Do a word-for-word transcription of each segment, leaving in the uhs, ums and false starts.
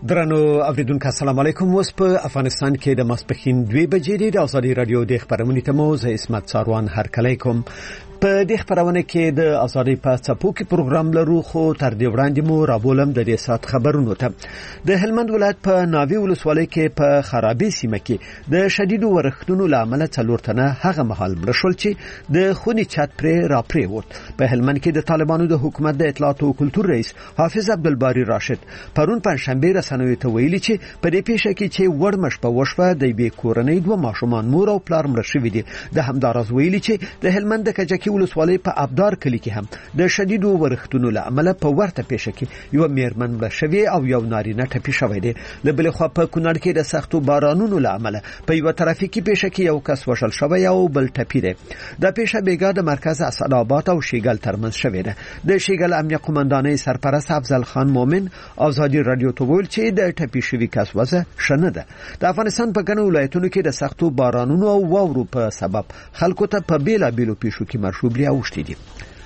درنو اوریدونکو السلام علیکم. اوس په افغانستان کې د ماسپښین دوه بجې د آزادي رادیو د خبرونې ته زه اسمت ساروان هرکلی کوم. په دې خبرونه کې د آزادي په څپو کې پروګرام لرو، خو تر دې وړاندې مو رابولم د دې سات خبرونو ته. د هلمند ولایت په ناوی ولسوالۍ کې په خرابې سیمه کې د شدیدو ورښتونو لامل څلور تنه هغه مهال مړه شول چې د خونې چت پرې راپریوت. په هلمند کې د طالبانو د حکومت د اطلاعات او کلتور رئیس حافظ عبدالباری راشد پرون پنځشنبه رسنیو ته ویلي چې په دې پیښه کې چې وړمش په وشوه د یوې کورنۍ دوه ماشومان مور او پلار مړه شوي دي. د همداراز ویلي چې د هلمند د کجکي ولسوالۍ په ابدار کلی کې هم د شدیدو ورښتونو لامل په ورته پیښه کې یو میرمن مړه شوې او یو نارینه ټپي شوی دی. د بل خوا په کونړ کې د سختو بارانونو لامل په یو ترافیکي پیښه کې یو کس وشل شوی او بل ټپي دی. د پیښه بیګا د مرکز اسعدآباد او شیګل ترمنځ شوې ده. د شیګل امنیه قومندانۍ سرپرست افضل خان مومن آزادي رادیو ته ویل چې د ټپي شوی کس وضع شنه ده. د افغانستان په ګڼو ولایتونو کې د سختو بارانونو او واورو په سبب خلکو ته په بیلابیلو پیښو کې مرشوبري اوښتي دي.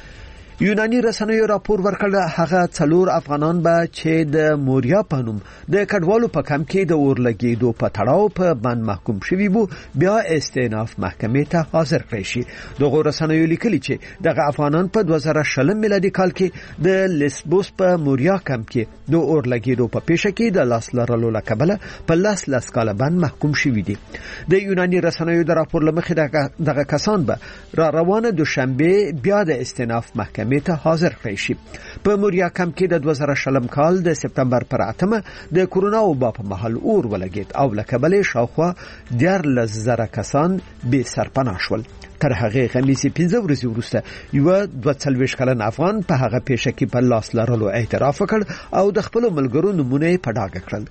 یوناني رسنیو راپور ورکړ هغه څلور افغانان به چې د موریا په نوم د کډوالو په کمپ کې د اورلګېدو په تړاو په بند محکوم شوي وو بیا استئناف محکمې ته حاضر کړی شي. دغه رسنیو لیکلي چې دغه افغانان په دوه زره شلم میلادي کال کې د لیسبوس په موریا کمپ کې د اورلګېدو په پیښه کې د لاس لرلو له کبله په لاس لاس کاله بند محکوم شوي دي. د یوناني رسنیو د راپور لمخې دغه کسان به را روانه دوشنبه بیا د استئناف محکمې ته حاضر کړی شي. په موریا کمپ کې د دوه زره شلم کال د سپتمبر پر اتمه د کورونا وبا په محل اور ولګید او لکبلې شاوخوا دیارلس زره کسان به سرپناه شول. تر هغه خمیسي پنځه ورځې وروسته یو دوه څلوېښت کلن افغان په هغه پیښه کې په لاس لرلو اعتراف وکړ او د خپل ملګرو نمونه په ډاګه کړل.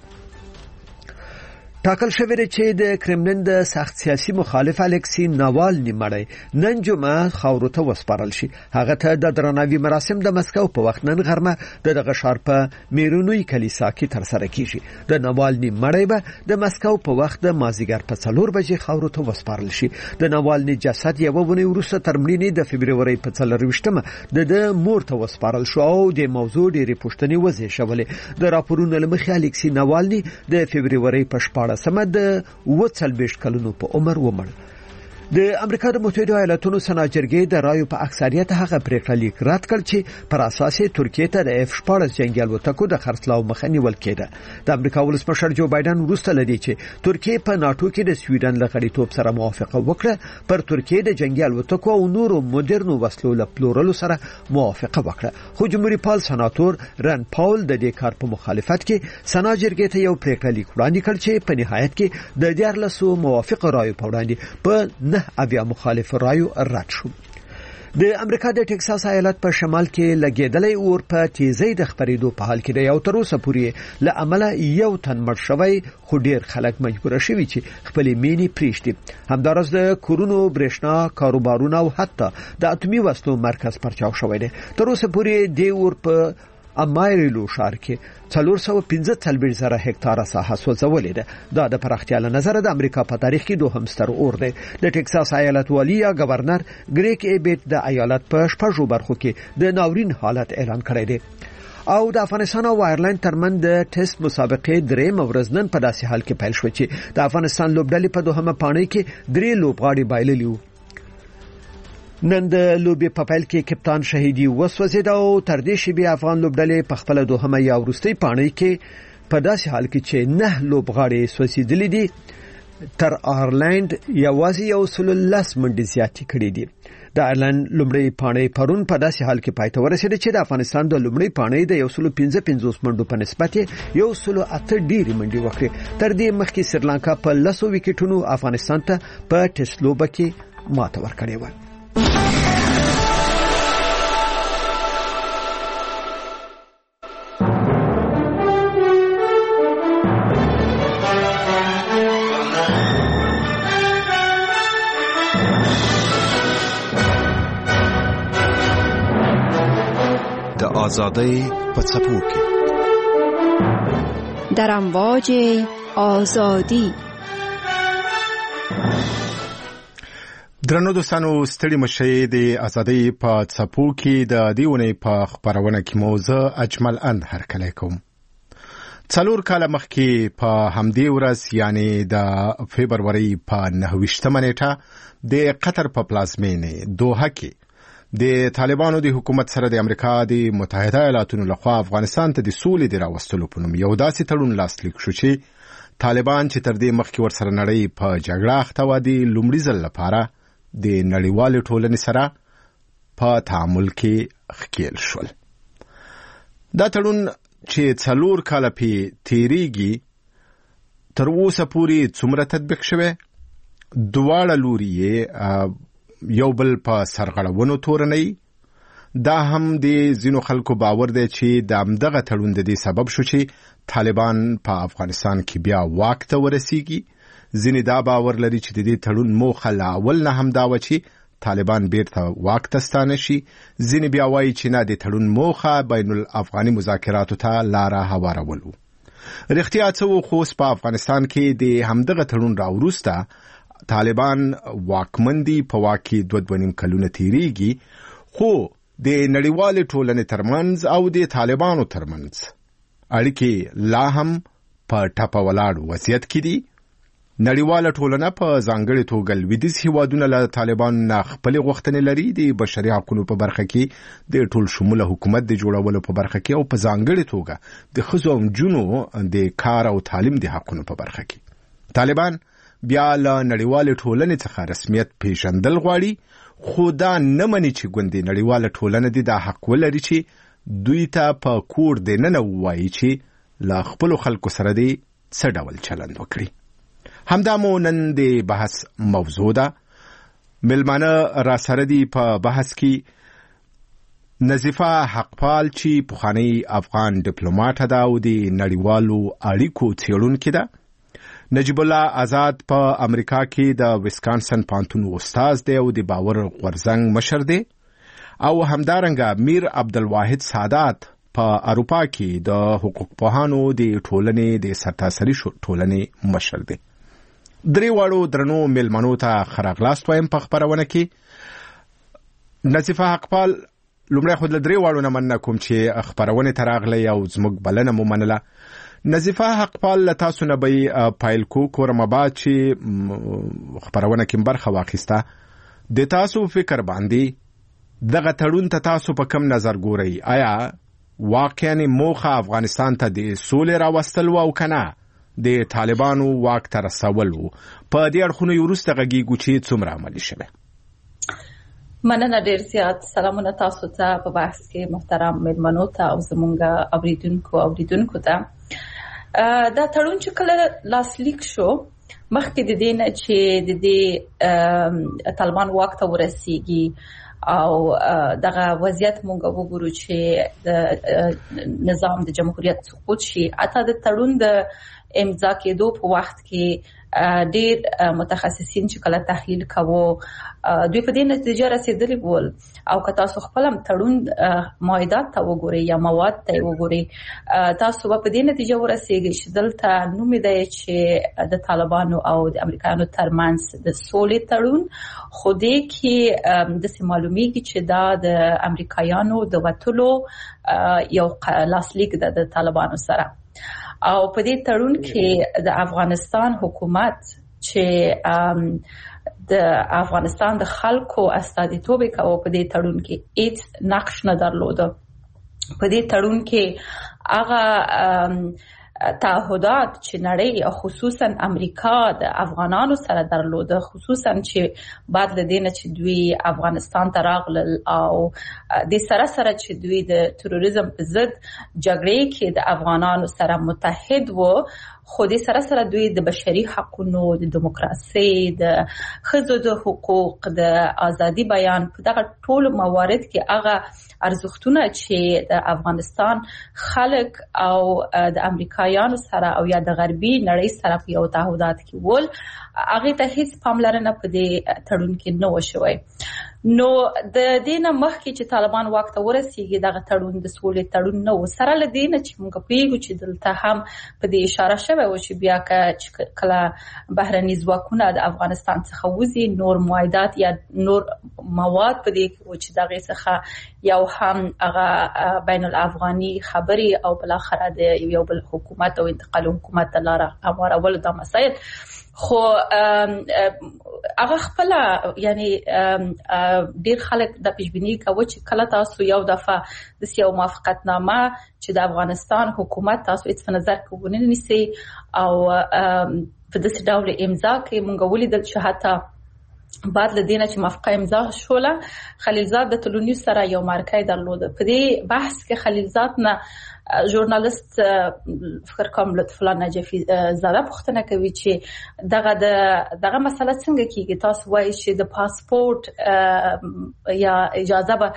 ټاکل شوی دی چې د کرملین د سخت سیاسي مخالف الکسی ناوالني مړی نن جمعه خاورو ته وسپارل شي. هغه ته د درناوي مراسم د مسکو په وخت نن غرمه د دغه ښار په میرونوی کلیسا کې ترسره کیږي. د ناوالني مړی به د مسکو په وخت د مازیګر په څلور بجې خاورو ته وسپارل شي. د ناوالني جسد یو ونی وروسته تر مړینې د فبرवरी په څلرویشتمه د د مور ته وسپارل شو او د موضوع ډېرې پوښتنې وزې شولې. د راپورونو له مخې الکسی ناوالني د فبرवरी په شپاړس سمه د اووه څلوېښت کلونو په عمر ومړ. د امریکا د متحده ایالاتونو سنا جرګې د رایو په اکثریت هغه پریکړه لیک رد کړ چې پر اساس ترکیه ته د اف شپاړس جنگي الوتکو د خرڅلاو مخه نیول کېده. د امریکا ولسمشر جو بایدن وروسته لدی چې ترکیه په ناتو کې د سویډن له غړیتوب سره موافقه وکړه پر ترکیه د جنگي الوتکو او نورو مدرنو وسلو له پلورلو سره موافقه وکړه. خو جمهوریت پال سناتور رن پاول د دې کار په مخالفت کې سنا جرګې ته یو پریکړه لیک وړاندې کړ چې په نهایت کې د دیارلسو موافق رایو په وړاندې په اویا مخالف رایو رد شو. د امریکا د ټکساس ایالت په شمال کې لګیدلې اور په تیزی د خبرېدو په حال کې د یو تر اوسه پورې له عمله یو تن مړ شوی، خو ډیر خلک مجبور شوي چې خپل مینې پریږدي. همدارس د کورونو برېښنا کاروبارونه او حتی د اتمی وسلو مرکز پرچاو شوی دی. تر اوسه پورې د اور په امایرلو ښار کې څلور سوه پنځه څلوېښت زره هکتاره ساحه سوځولې ده. دا د پراختیا له نظره د امریکا په تاریخ کې دوهم ستر اور دی. د ټکساس ایالت والی یا گورنر ګریک ایبټ د ایالت په شپږو برخو کې د ناورین حالت اعلان کړی دی. او د افغانستان او آیرلند ترمن د ټیسټ مسابقې درېیم ورځ نن په داسې حال کې پیل شو چې د افغانستان لوبډلې په دوهمه پاڼۍ کې درې لوبغاړي بایللي وو. نن د لوبې په پیل کې کپتان شهیدي وسوځید او تر دې شی افغان لوبډلې په خپل دوهمه یا وروستۍ پاڼۍ کې په داسې حال کې چې نه لوبغاړي سوځیدلي دي تر آیرلند یوازې یو سل لس منډې زیاتې کړې دي. د آیرلند لومړی پاڼۍ پرون په داسې حال کې پای ته ورسېده چې د افغانستان د لومړی پاڼۍ د یو سل پنځه پنځوس منډو په نسبت یو سل اته ډېرې منډې وکړې. تر دې مخکې سریلانکا په لسو وکټونو افغانستان ته په ټیسټ لوبه کې ماته ورکړې وه. د آزادۍ په څپو کې در امواج آزادی. درنو دوستانو ستړي مشه د آزادۍ په څپو کې د دیونه په خبرونه کې موضوع اجمل اند هرکلی کوم. څلور کاله مخکې په همدې ورځ یعنی د فبروري په نهه ویشتمه نیټه د قطر په پلازمینې دوحه کې د طالبانو د حکومت سره د امریکا د متحده ایالاتونو لخوا افغانستان ته د سولې د راوستلو په نوم یو داسې تړون لاسلیک شو چې طالبان چې تر دې مخکې ورسره نړۍ په جګړه اخته و د لومړي ځل لپاره د نړیوالې ټولنې سره په تعامل کې ښکېل شول. دا تړون چې څلور کاله پې تیریږي تر اوسه پورې څومره تطبیق شوی، دواړه لوري یې یو بل په سرغړونو تورنوي. دا هم د ځینو خلکو باور دی چې د همدغه تړون د دې سبب شو چې طالبان په افغانستان کې بیا واک ته ورسیږي. ځینې دا باور لري چې د دې تړون موخه له اول نه هم دا وه چې طالبان بیرته واک ته ستانه شي. ځینې بیا وایي چې نه، د تړون موخه بین الافغاني مذاکراتو ته لاره هوارول و. رښتیا څه و، خو په افغانستان کې د همدغه تړون راوروسته طالبان واکمن دي، په واک کې دوه دوه نیم کلونه تیریږي، خو د نړیوالې ټولنې ترمنځ او د طالبانو ترمنځ اړیکې لا هم په ټپه ولاړ وضعیت کې دي. نړیواله ټولنه په ځانګړې توګه لویدیځ هیوادونه له طالبانو نه خپلې غوښتنې لري د بشري حقونو په برخه کې، د ټول شموله حکومت د جوړولو په برخه کې، او په ځانګړې توګه د ښځو او نجونو د کار او تعلیم د حقونو په برخه کې. طالبان بیا له نړیوالې ټولنې څخه رسمیت پیژندل غواړي، خو دا نه مني چې ګوندې نړیواله ټولنه دې دا حق ولري چې دوی ته په کور دننه ووایي چې له خپلو خلکو سره دې څه ډول چلند وکړي. همدا مو نن د بحث موضوع ده. ملمانه را سره دي په بحث کې نظیفه حقپال چې پخوانی افغان ډیپلوماټه ده او د نړیوالو اړیکو څېړونکې ده. نجیب الله آزاد په امریکا کې د ویسکانسن پوهنتون استاد دی او د باور غورځنګ مشر دی، او همدارنګه میر عبدالواحد سادات په اروپا کې د حقوق پوهانو د ټولنې د سرتاسري ټولنې مشر دی. درې واړو درنو مېلمنو ته ښه راغلاست وایم په خپرونه کې. نظیفه حقپال، لومړی خو له درې واړو نه مننه کوم چې خپرونې ته راغلی او زموږ بلنه مو منله. نظیفه حقپال، له تاسو نه به پیل کو کورم آباد چې خپرونه کې برخه واخیسته. د تاسو فکر باندې دغه تړون ته تاسو په کم نظر ګورئ؟ آیا واقعا موخه افغانستان ته د سولې راوستل و او کنه د طالبانو واک ته رسول و؟ په دې اړخونو یې وروسته غږیږو چې څومره عملي شوی. مننه ډېر زیات. سلامونه تاسو ته په بحث کې محترم مېلمنو ته او زمونږ اوریدونکو اوریدونکو ته. دا تړون چې کله لاسلیک شو، مخکې د دې نه چې د دې طالبان واک ته ورسیږي او دغه وضعیت مونږ وګورو چې د نظام د جمهوریت سقوط شي، اته د تړون د امضا کېدو په وخت کې ډېر متخصصین چې کله تحلیل کوو دوی په دې نتیجه رسیدلی ول. او که تاسو خپل هم تړون معاهدات ته وګورئ یا مواد ته وګورئ، تاسو به په دې نتیجه ورسیږئ چې دلته نوم دی چې د طالبانو او د امریکایانو ترمنځ د سولې تړون، خو دې کې داسې معلومیږي چې دا د امریکایانو د وتلو یو لاسلیک ده د طالبانو سره. او په دې تړون کې د افغانستان حکومت چې د افغانستان د خلکو استازیتوب کوي، په دې تړون کې هیڅ نقش نه درلوده. په دې تړون کې هغه تعهدات چې نړۍ او خصوصا امریکا د افغانانو سره درلوده، خصوصا چې بعد له دې نه چې دوی افغانستان ته راغلل او د سره سره چې دوی د تروریزم په ضد جګړې کې د افغانانو سره متحد وو، خو د سره سره دوی د بشري حقونو، د دیموکراسي، د ښځو د حقوق، د ازادي بیان، په دغه ټول موارد کې هغه ارزښتونه چې د افغانستان خلک او د امریکایانو سره او یا د غربي نړۍ سره په یو تعهدات کې ول، هغه ته هیڅ پاملرنه په دې تړون کې نه وشوي. نو د دینه مخکې چې طالبان واک ته ورسیږي دغه تړون د سولې تړون نه و. سره له دې نه چې موږ پیږو چې دلته هم په دې اشاره شوی و چې بیا کله بهرني ځواکونه د افغانستان څخه وځي نور معاهدات یا نور مواد په دې کې و چې دغه څخه یو هم هغه بین الافغاني خبري او بل اخر د یو بل حکومت او انتقال حکومت لاره امرول د مسایل خو هغه خپل یعنی ډیر خلک د پیشبینی کوي چې کله تاسو یو دفعه د سیاسي موافقتنامه چې د افغانستان حکومت تاسو هیڅ په نظر کې ونه نیسي او په داسې ډول امضا کوي مونږ ولیدل چې حتی بعد له دینه چې موافقه امضا شوله خلیلزاد د تلونیو سره یو مارکای درلوده. په دې بحث کې خلیلزاد نه ژورنالیست فکر کوم لطف الله نجفی زاده پوښتنه کوي چې دغه دغه مسله څنګه کیږي. تاسو وایي چې د پاسپورت یا اجازه به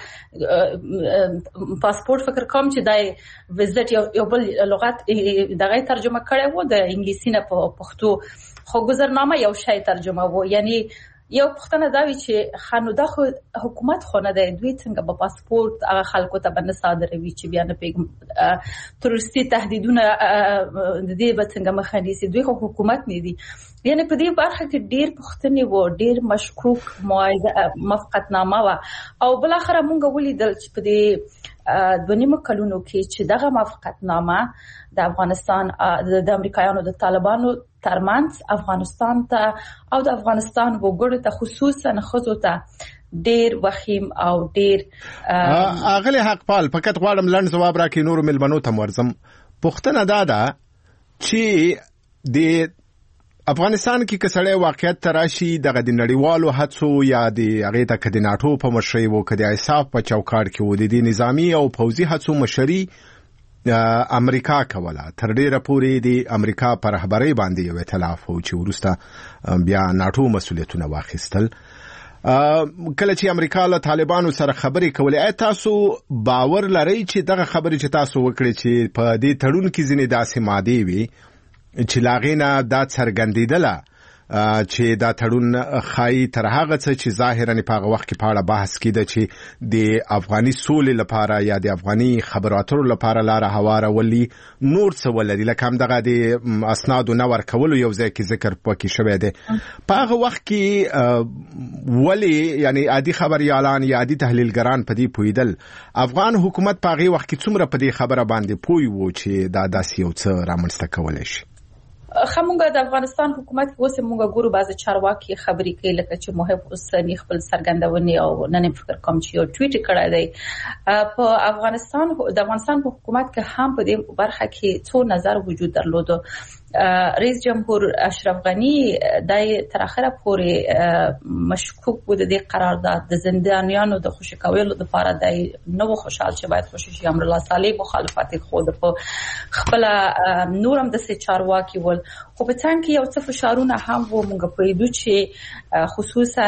پاسپورت فکر کوم چې دای ویزټ یو بل لغت دغه ترجمه کړي وو د انګلیسي نه په پښتو خو گذرنامه یو شی ترجمه وو. یعنی یو پښتنه دا وی چې خانو د حکومت خونه د دوی څنګه په پاسپورت هغه خلکو ته باندې صادروي چې بیا نه پیګ تروریستي تهدیدونه د دې به څنګه مخه نیسي. دوی خو حکومت نه دي. یعنی په دې برخه کې ډیر پښتني وو ډیر مشکوک معاهده موافقتنامه وا او بل اخر مونږ ولیدل چې په دې د نیمه کلونو کې چې دغه موافقتنامه د افغانستان د امریکایانو د طالبانو ترمنځ افغانستان ته او د افغانستان وګړو ته خصوصا خزو ته ډیر وخیم او ډیر اغلی حق پال فقط غواړم لړن جواب راکې نور ملمنو ته ورزم. پښتنه دا ده چې د افغانستان کې کسړې واقعیت تراشي دغه د نړیوالو هڅو یا د هغه ته کډ ناتو په مشرۍ وو کډ ایساف په چوکاټ کې و د نظامی او فوزي هڅو مشري امریکا کوله. تر ډیره پورې د امریکا پر رهبرۍ باندې یو ائتلاف و چې ورسته بیا ناتو مسؤلیتونه واخیستل. کله چې امریکا له طالبانو سره خبرې کولې اې تاسو باور لرئ چې دغه خبرې چې تاسو وکړي چې په دې تړون کې ځینې داسې ماده وي چې لاغینه دا څرګندیدله چې دا تړون خای تر هغه څه چې ظاهرا په هغه وخت کې پاړه بحث کیده چې د افغاني سولې لپاره یا د افغاني خبراتو لپاره لاره هواره ولي نور څه ولري لکه هم دغه د اسناد نو ورکول یو ځای کې ذکر پکې شوی دی. په هغه وخت کې ولی یعنی عادي خبريالان یا عادي تحلیلګران په دې پویدل افغان حکومت په هغه وخت کې څومره په دې خبره باندې پوي وو چې دا داسې یو څه رامنځته کولای شي. خمونګه د افغانستان حکومت اوس موږ ګورو بعض چارواکي خبرې کوي لکه چې محب حسینی خپل سرګندونی او نن فکر کوم چې یو ټویټ کړی دی په افغانستان د افغانستان په حکومت کې هم په دې برخه کې څو نظر وجود درلود. رئیس جمهور اشرف غنی د تر اخره پورې مشکوک و د دې قرارداد د زندانیانو د خوشی کولو لپاره د نو خوشحال چې باید خوشی شي. امر الله صالح مخالفت خود په خپل نورم د سي چارواکي ول خو په څنګه کې یو څه فشارونه هم و مونږ په دې چې خصوصا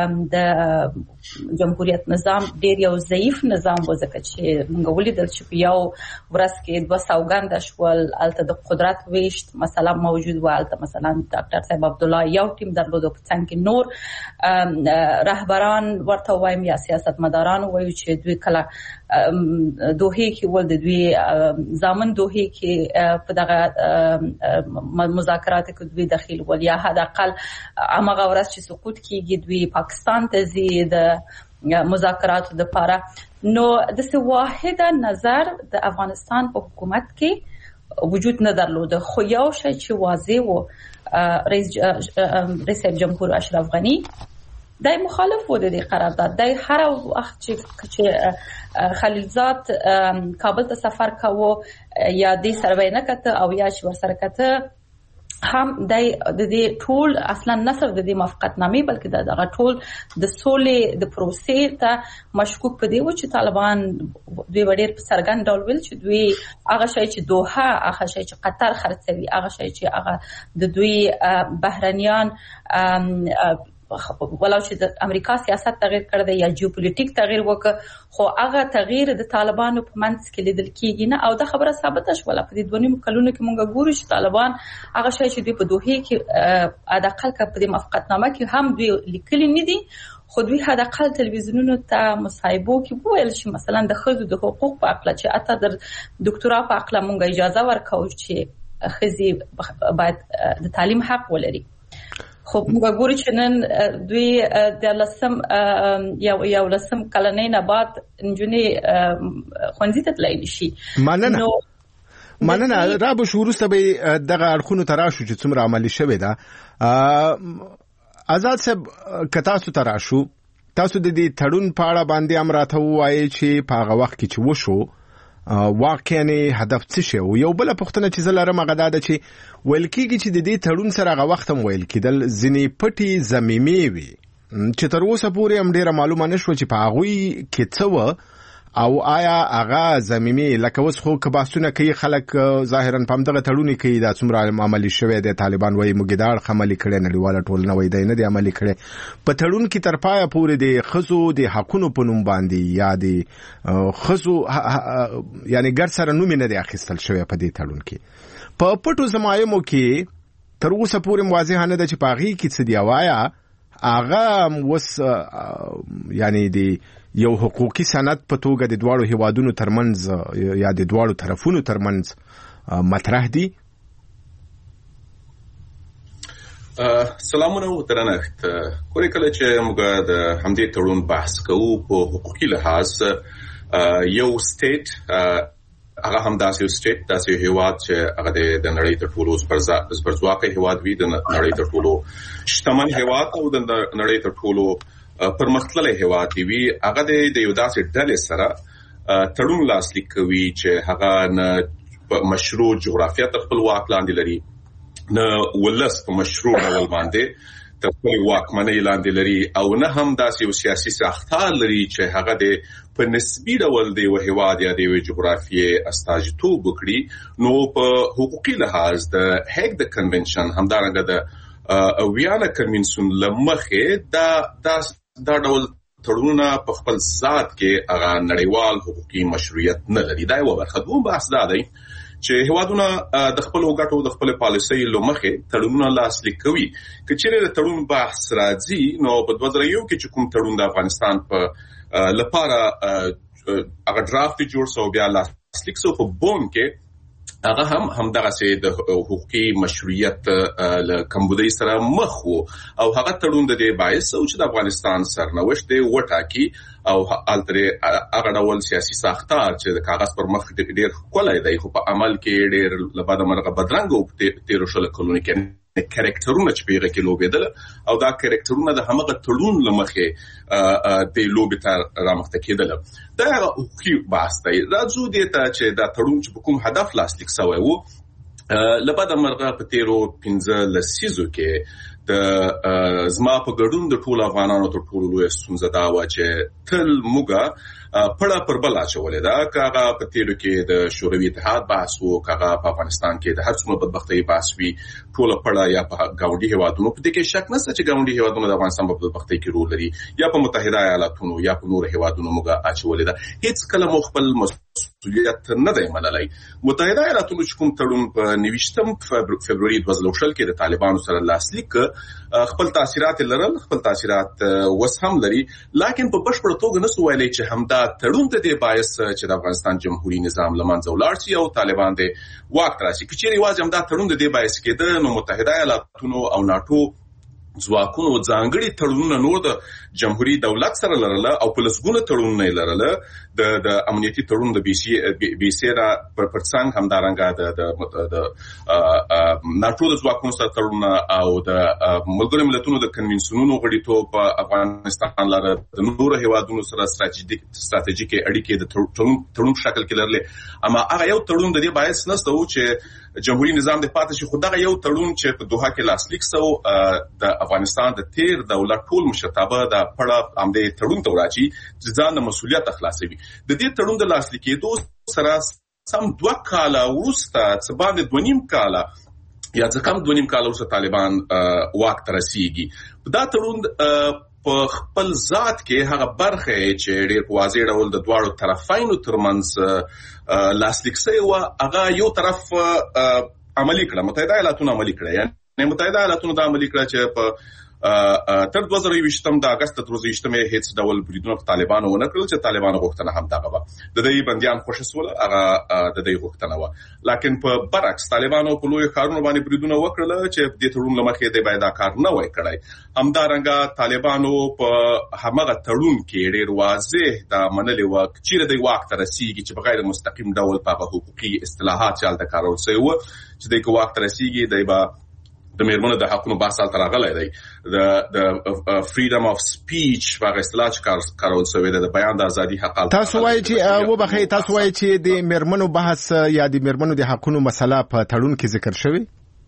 د جمهوریت نظام ډیر یو ضعیف نظام و ځکه چې مونږ ولیدل چې په یو ورځ کې دوه سوګند شول الته د قدرت ویشت مثلا موجود و الته مثلا ډاکټر صاحب عبد الله یو ټیم درلود په څنګه کې نور رهبران ورته وایم یا سیاستمداران وایي چې دوی کله دوه کې ول د دوی ځامن دوه کې په دغه مذاکرات کې دوی داخل ول یا حد اقل امغه ورځ چې سقوط کیږي دوی پاکستان ته زی د مذاکرات د لپاره. نو د څه واحده نظر د افغانستان په حکومت کې وجود نه درلود. خو یو شی چې واضح و رئیس رئیس جمهور اشرف غنی دای مخالف و د دې قرارداد. دای هر وخت چې خلیلزاد کابل ته سفر کاوه یا دې سروي نه کته او یا چې ورسره کته هم د دې ټول اصلا نصر د دې موافقتنامې بلکې د دغه ټول د سولې د پروسې ته مشکوک پدې و چې طالبان دوی وړر په سرګند ډول ویل چې دوی هغه شی چې دوحه هغه شی چې قطر خرڅوي هغه شی چې هغه د دوی بهرنیان ولو چې د امریکا سیاست تغییر کړی دی یا جیوپولیټیک تغییر وکړ خو هغه تغییر د طالبانو په منځ کې لیدل کیږي نه او دا خبره ثابته شوه په دې دوه کلونو کې مونږ ګورو چې طالبان هغه شی چې دوی په دوحه کې ادقل کې په دې موافقتنامه کې هم دوی لیکلي نه دي خو دوی حداقل تلویزیونونو ته مصاحبو کې وویل شي مثلا د ښځو د حقوق په اړه چې اته د ډاکټرا په اړه مونږ اجازه ورکوو چې ښځې باید د تعلیم حق ولري. خو موږ ګورو چې نن دوی د لسم یو یو لسم کلنۍ نه بعد نجونې ښوونځي ته تللی نشي. مننه مننه را به شروع به دغه اړخونو تراشو چې څومره عملی شوی دا. آزاد صاحب که تاسو تراشو تاسو د دې تړون په اړه باندې هم راته ووایي چې په هغه وخت کې چې وشو واقعا هدف څه شو. یو بل پوښتنه چې زه لرم هغه دا ده چې ویل کېږي چې د دې تړون سره هغه وخت هم ویل کېدل ځینې پټې ضمیمې وي چې تر اوسه پورې هم ډېره معلومه نه شوه چې په هغوی کې څه وه او آیا هغه ضمیمې لکه اوس خو که بحثونه کوي خلک ظاهرا په همدغه تړون کوي دا څومره عملي شوی دی. طالبان وایي موږ دا اړخ عملي کړی نړیواله ټولنه وایي دی نه دی عملي کړی. په تړون کې تر پایه پورې د ښځو د حقونو په نوم باندې یا د ښځو یعنې ګډ سره نوم یې نه دی اخیستل شوی په دې تړون کې. په پټو ضمایمو کې تر اوسه پورې واضحه نه ده چې په هغې کې څه دي او آیا هغه اوس یعنې د یو حقوقي سند په توګه د دواړو هیوادونو ترمنځ یا د دواړو طرفونو ترمنځ مطرح دي. سلامونه او درنښت. کله کله چې موږ د همدې تړون بحث کوو په حقوقي لحاظ یو سټیټ هغه هم داسې یو سټیټ داسې هیواد چې هغه د نړۍ تر ټولو زبرځواکه هیواد وي، د نړۍ تر ټولو شتمن هیواد او د نړۍ تر ټولو پرمختللی هیواد وي، هغه د یو داسې ډلې سره تړون لاسلیک کوي چې هغه نه مشروع جغرافیه تر خپل واک لاندې لري، نه ولس په مشروع ډول باندې تر خپل واکمنۍ لاندې لري، او نه هم داسې یو سیاسي ساختار لري چې هغه د په نسبي ډول د یو هیواد یا د یوې جغرافیې استازیتوب وکړي. نو په حقوقي لحاظ د هیګ د کنونشن همدارنګه د ویانا کنونشن له مخې دا دا دا ډول تړونونه په خپل ذات کې هغه نړیوال حقوقي مشروعیت نه لري. دا یو برخه. دوم بحث دا دی چې هیوادونه د خپل ګټو د خپل پالیسۍ له مخې تړونونه لاسلیک کوي. که چیرې د تړون بحث راځي نو په دوه زره یو کې چې کوم تړون د افغانستان په لپاره هغه ډرافت جوړ شو بیا لاسلیک شو په بون کې هغه هم همدغسې د حقوقي مشروعیت له کمبودۍ سره مخ وو او هغه تړون د دې باعث و چې د افغانستان سرنوشت یې وټاکي او هلته هغه ډول سیاسي ساختار چې د کاغذ پر مخ ډېر ښکلی دی خو په عمل کې ډېر له بده مرغه بدرنګه و په تېرو شلو کلونو کې کرکټرونه چې په هغه کې لوبېدل او دا کرکټرونه د همغه تړون له مخې د لوبې ته رامخته کېدل. دا هغه حقوقي بحث دی. راځو دې ته چې دا تړون چې په کوم هدف لاسلیک شوی و له بده مرغه په تېرو پنځه لسیزو کې د زما په ګډون د ټولو افغانانو تر ټولو لویه ستونزه دا وه چې تل موږ پړه پر بل اچولې ده. که هغه په تېرو کې د شوروي اتحاد بحث و، که هغه په افغانستان کې د هر څومره بدبختۍ بحث وي، ټوله پړه یا په ګاونډي هیوادونو، په دې کې شک نشته چې ګاونډي هیوادونه د افغانستان په بدبختۍ کې رول لري، یا په متحده ایالاتونو یا په نورو هیوادونو موږ اچولې ده. هېڅکله مو خپل مسؤلیت نه دی منلی. متحده ایالاتونو چې کوم تړون په نویشتم فبروري دوه زره شل کې د طالبانو سره لاسلیک خپل تاثیرات لرل، خپل تاثیرات اوس هم لري، لکن په بشپړه توګه نسو ویلی چې همدا تړون د دې باعث چې د افغانستان جمهوریت نظام له منځه ولاړ شي او طالبان د واک ته راشي. که چیرې یوازې همدا تړون د دې باعث کېده نو متحده ایالاتونو او ناټو ځواکونو ځانګړي تړونونه نور د جمهوریت دولت سره لرله او په لسګونه تړونونه یې لرله. د د امنیتي تړون د بي سي را پر پرڅنګ همدارنګه د ناټو د ځواکونو سره تړونونه او د ملګرو ملتونو د کنونسیونونو غړیتوب په افغانستان لره د نورو هیوادونو سره ستراتیژیکې اړیکې د تړون په شکل کې لرلې. اما هغه یو تړون د دې باعث نسته و چې جمهوریت نظام د پاتې شي، خو دغه یو تړون چې په دوحه کې لاسلیک شو د افغانستان د تیر دولت ټول مشرتابه د پړه همدې تړون ته وراچي چې ځان د مسؤلیت خلاصوي. د دې تړون د لاسلیکېدو سره سم دوه کاله وروسته څه باندې دوه نیم کاله یا څه کم دوه نیم کاله وروسته طالبان واک ته رسېږي. دا تړون په خپل ذات کې هغه برخه چې ډېر په واضح ډول د دواړو طرفینو ترمنځ لاسلیک شوی وه هغه یو طرف عملي کړه، متحده ایالاتونو عملي کړه. یعنې متحده ایالاتونو دا عملي کړه چې په تر دوه زره یوویشتم د اگست تر دوه زره یوویشتم هیڅ ډول بریدونه طالبانو ونه کړل چې طالبانو غوښتنه هم دغه و د دې بنديان خوشی سول هغه د دې غوښتنه و لکن په برعکس طالبانو په لوی ښارونو باندې بریدونه وکړل چې د تړون لمخې د باید کار نه وای کړی همدارنګه طالبانو په همغه تړون کې ډېر واضح د منلې و چې د واک تر رسیدي چې بغیر مستقیم ډول په حقوقي اصطلاحات چالت کارول شوی و چې د واک تر رسیدي د با د میرمنو د حقونو بحث تر راغلی دی د د فریډم اف سپیچ په اصطلاح چې کارول شوی دی د بیان د ازادي حق تاسو وایي چې و بخې تاسو وایي چې د میرمنو بحث یا د میرمنو د حقونو مسله په تړون کې ذکر شوی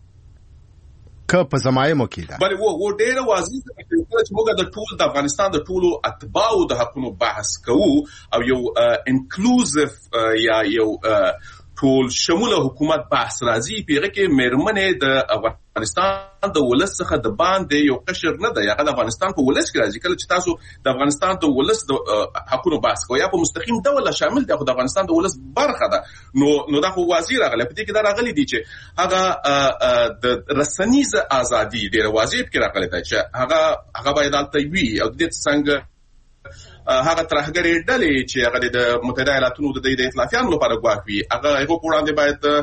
که په زمایمو کې ده بل و و ډېر واضح دی چې موږ د ټول د افغانستان د ټولو اتباعو د حقونو بحث کوو او یو انکلوزیو یا یو ټول شموله حکومت بحث راځي پیغه کې میرمنې د افغانستان د ولس څخه د باندې یو قشر نه دی هغه د افغانستان په ولس کې راځي کله چې تاسو د افغانستان د ولس د حقونو بحث کوئ یا په مستقیم ډول شامل دی خو د افغانستان د ولس برخه ده نو نو دا خو واضح راغلی په دې کې دا راغلی دی چې هغه د رسنیز ازادي ډېر واضح کې راغلی دی چې هغه هغه باید البته وي او د دې څنګه هغه ترهګری ډلې چې هغه د متحده ایالاتونو د د ائتلافیانو لپاره ګواښ وي هغه هغه په وړاندې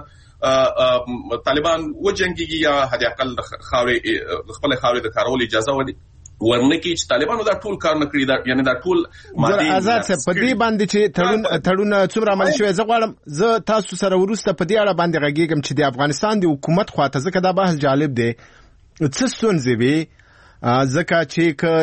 باید طالبان وجنګيږي یا حد اقل خاورې خپل خاورې د کارول اجازه ولري ورنکه چې طالبانو دا ټول کار نه کړی دا یعنی دا ټول مادي آزاد څه په دې باندې چې تړون تړون څومره عمل شوی زه غواړم زه تاسو سره ورسته په دې اړه باندې غږیږم چې د افغانستان د حکومت خواته ځکه دا بحث جالب دی څه ستونزې وي ځکه چې که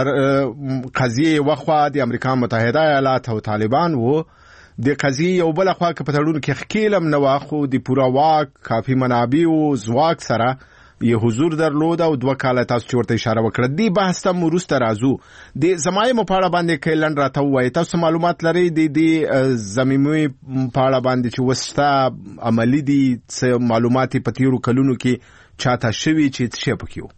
د قضیه وخوا د امریکا متحده ایالات او طالبان وو د قضیه یو بل خوا کې په تړون کې خکیلم نه واخو د پورا واک کافي منابع او ځواک سره یې حضور درلود او دوه کاله تاسو چې ورته اشاره وکړه دی بحث ته ورسته راځو د زمایم په اړه باندې کلن راته وایي تاسو معلومات لرئ د دې زمینوي په اړه باندې چې وستا عملی دي څه معلومات په تیرو کلونو کې چاته شوي چې څه پکيو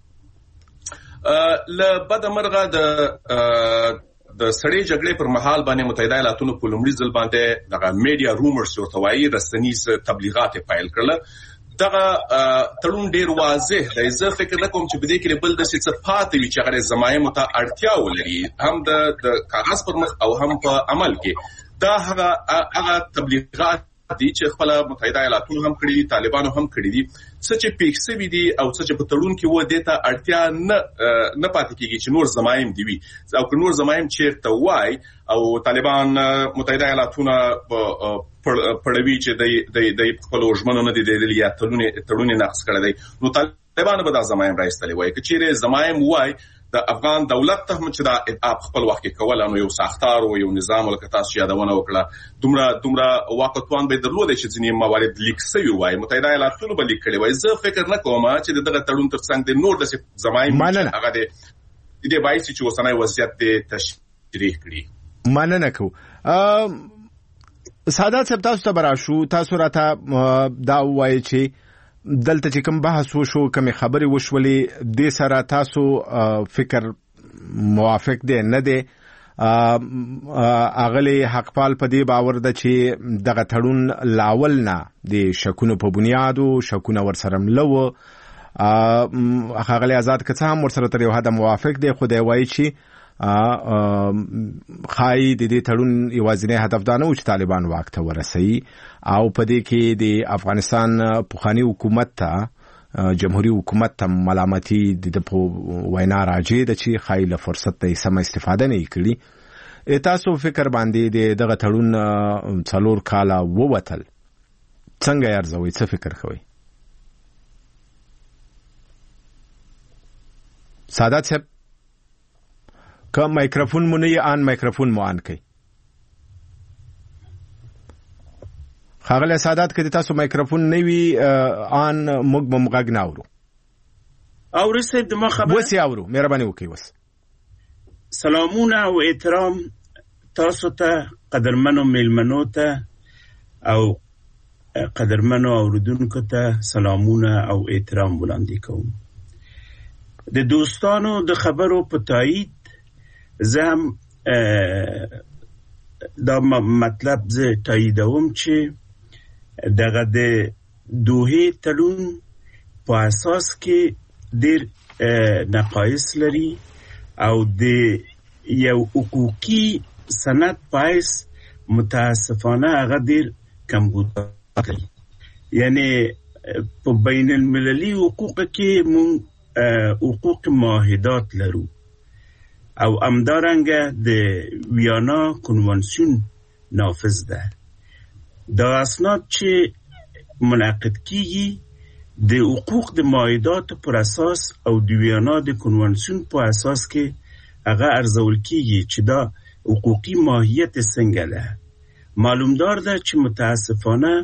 ل بد مرغه د د سړې جګړې پر مهال باندې متحده ایالاتونو په لومړي ځل باندې دغه میډیا رومرز او توایي رسنیز تبلیغات پایل کړل دغه تړون ډیر واضح دی زه فکر نکوم چې بده کې بل د څه پاتې وي چې هغه زمایم ته اړتیا ولري هم د کاغذ پر مخ او هم په عمل کې دا هغه هغه تبلیغات دي چې خپل متحده ایالاتونو هم کړی دي طالبانو هم کړی دي څه چې پیښوي دي او څه چې په تړون کې و دي ته اړتیا نه نه پاتې کیږي چې نور زمایم دی وي او که نور زمایم چیرته وای او طالبان متحده ایالاتونو پړوي چې د د خپل ژمنو نه دي د یا تړون تړون نقص کړی دی نو طالبان به دا زمایم راځتلی وای که چیرې زمایم وای د افغان دولت ته چې دا ادعا خپل وخت کې کول نو یو ساختار او یو نظام ولکه تاسو یادونه وکړه دومره دومره واقعتوان به درلود چې ځینې موارد لیک شوی وای متحده ایالاتونو به لیک کړي وای زه فکر نه کوم چې دغه تړون ترڅنګ د نور د زمایم هغه د دې بایسي چې وسنۍ وضعیت د تشریح کړي مننه کو سادات صاحب تاسو ته براشو تاسو راته دا وایي چې دلته چې کوم بحث وشو کوم خبري وشولې د سره تاسو فکر موافق دي نه دي اغلی حقپال په دې باور ده چې دغه تړون لاول نه د شکونو په بنیادو شکونه ورسره ملو اغلی آزاد کڅه هم ورسره تر یو حد موافق دي خو دی وایي چې خای د دې تړون یوازینی هدف دا نه و چې طالبان واک ته ورسوي او په دې کې د افغانستان پخوانی حکومت ته جمهوریت حکومت ته ملامتي د وینا راځي د چې خای له فرصت ته سم استفاده نه کړي تاسو فکر باندې دغه تړون څلور کاله ووتل څنګه ارزوي څه فکر کوي سادات صاحب که مایکروفون مو نه آن مایکروفون مو آن کړئ خاغله سادات کړي تاسو مایکروفون نه وی آن موږ به مغږ نه اورو اورو سید د ما خبر وسی اورو مهرباني وکړئ وس سلامونه او احترام تاسو ته قدرمنو میلمنو ته او قدرمنو اوردونکو ته سلامونه او احترام وړاندې کوم د دوستانو د خبرو په تایید زه هم دا مطلب زه تاییدوم چې دغه د دوحې تړون په اساس کې ډېر نقایص لري او د یو حقوقي سند پایس متاسفانه هغه ډیر کمبود کوي. یعنی په بین المللي حقوق کې مون حقوق معاهدات لرو او همدارنګه د ویانا کنوانسیون نافذ ده. دا اسناد چې منعقد کیږي د حقوق د معاهدات پر اساس او د ویانا د کنوانسیون په اساس کې هغه ارزول کیږي چې دا حقوقي ماهیت څنګه ده. معلوم دار ده چې متاسفانه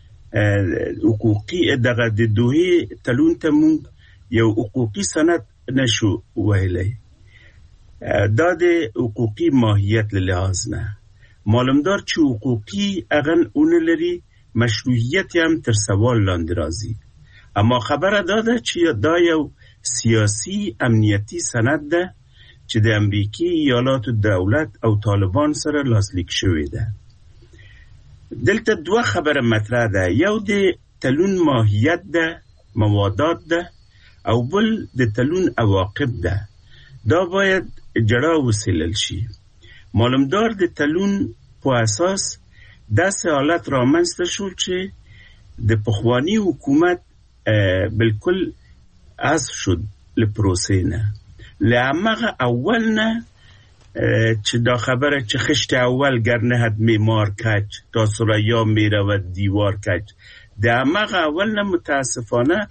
حقوقي دغه د دوه تلون ته مونږ یو حقوقي سند نشو ویلی. دا د حقوقي ماهیت لحاظ نه معلوم دار چې حقوقي اغن اون لري مشروعیت هم تر سوال لاندې راځي. اما خبره دا ده چې دا یو سیاسی امنیتی سند ده چې د امریکای ایالاتو دولت او طالبان سره لاسلیک شوی ده. دلته دوه خبره مطرح ده، یو د تلون ماهیت ده، موادات ده، او بل د تلون عواقب ده. دا باید جړا وسیلل شي. معلوم دار د تلون په اساس داسې حالت رامنځته شو چې د پخوانی حکومت بالکل حذف شد له پروسې نه. له هماغه اول نه چې دا خبره چې خشت اول گر نهد معمار کج تا ثریا میرود دیوار کج، د هماغه اول نه متاسفانه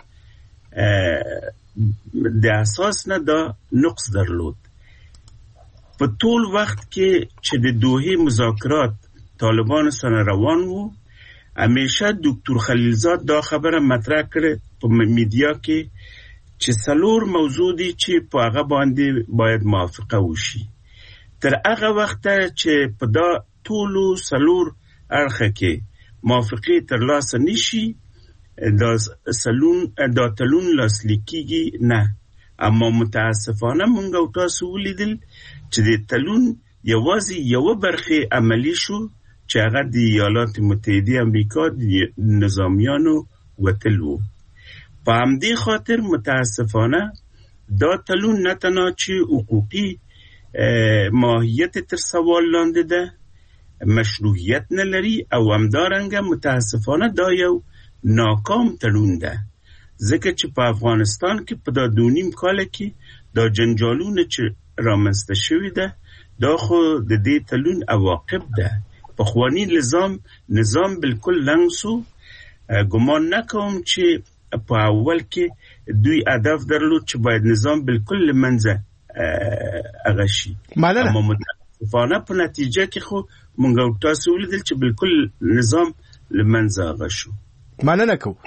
د اساس نه دا نقص درلود. په ټول وخت کې چې د دوحه مذاکرات طالبان سره روان وو، همیشه دکتور خلیلزاد دا خبره مطرح کړه په میډیا کې چې سلور موضوع دي چې په هغه باندې باید موافقه وشي. تر هغه وخت چې په دا ټولو سلور اړخه کې موافقه ترلاسه نشي، دا سلون دا تلون لاسلیکیږي نه. اما متاسفانه مونږ او تاسو ولیدل چې د تلون یوازې یو برخه عملی شو چې هغه د ایالات متحده امریکا د نظامیانو وتلو. په همدې خاطر متاسفانه دا تلون نه تنها چې حقوقي ماهیت تر سوال لاندې ده، مشروعیت نه لري او همدارنګه متاسفانه دا یو ناکام تلون ده. ځکه چې په افغانستان کې په دا دونیم کال کې دا جنجالونه چې رامنځته شوي ده، دا خو د دې تلون عواقب ده. پخوانی نظام نظام بالکل لنګسو. ګمان نکوم چې په اول کې دوی هدف درلود چې باید نظام بالکل لمنځه هغه شي. اما متاسفانه په نتیجه کې خو مونږ تاسو ولیدل چې بالکل نظام لمنځه هغه شو. مننه کوم.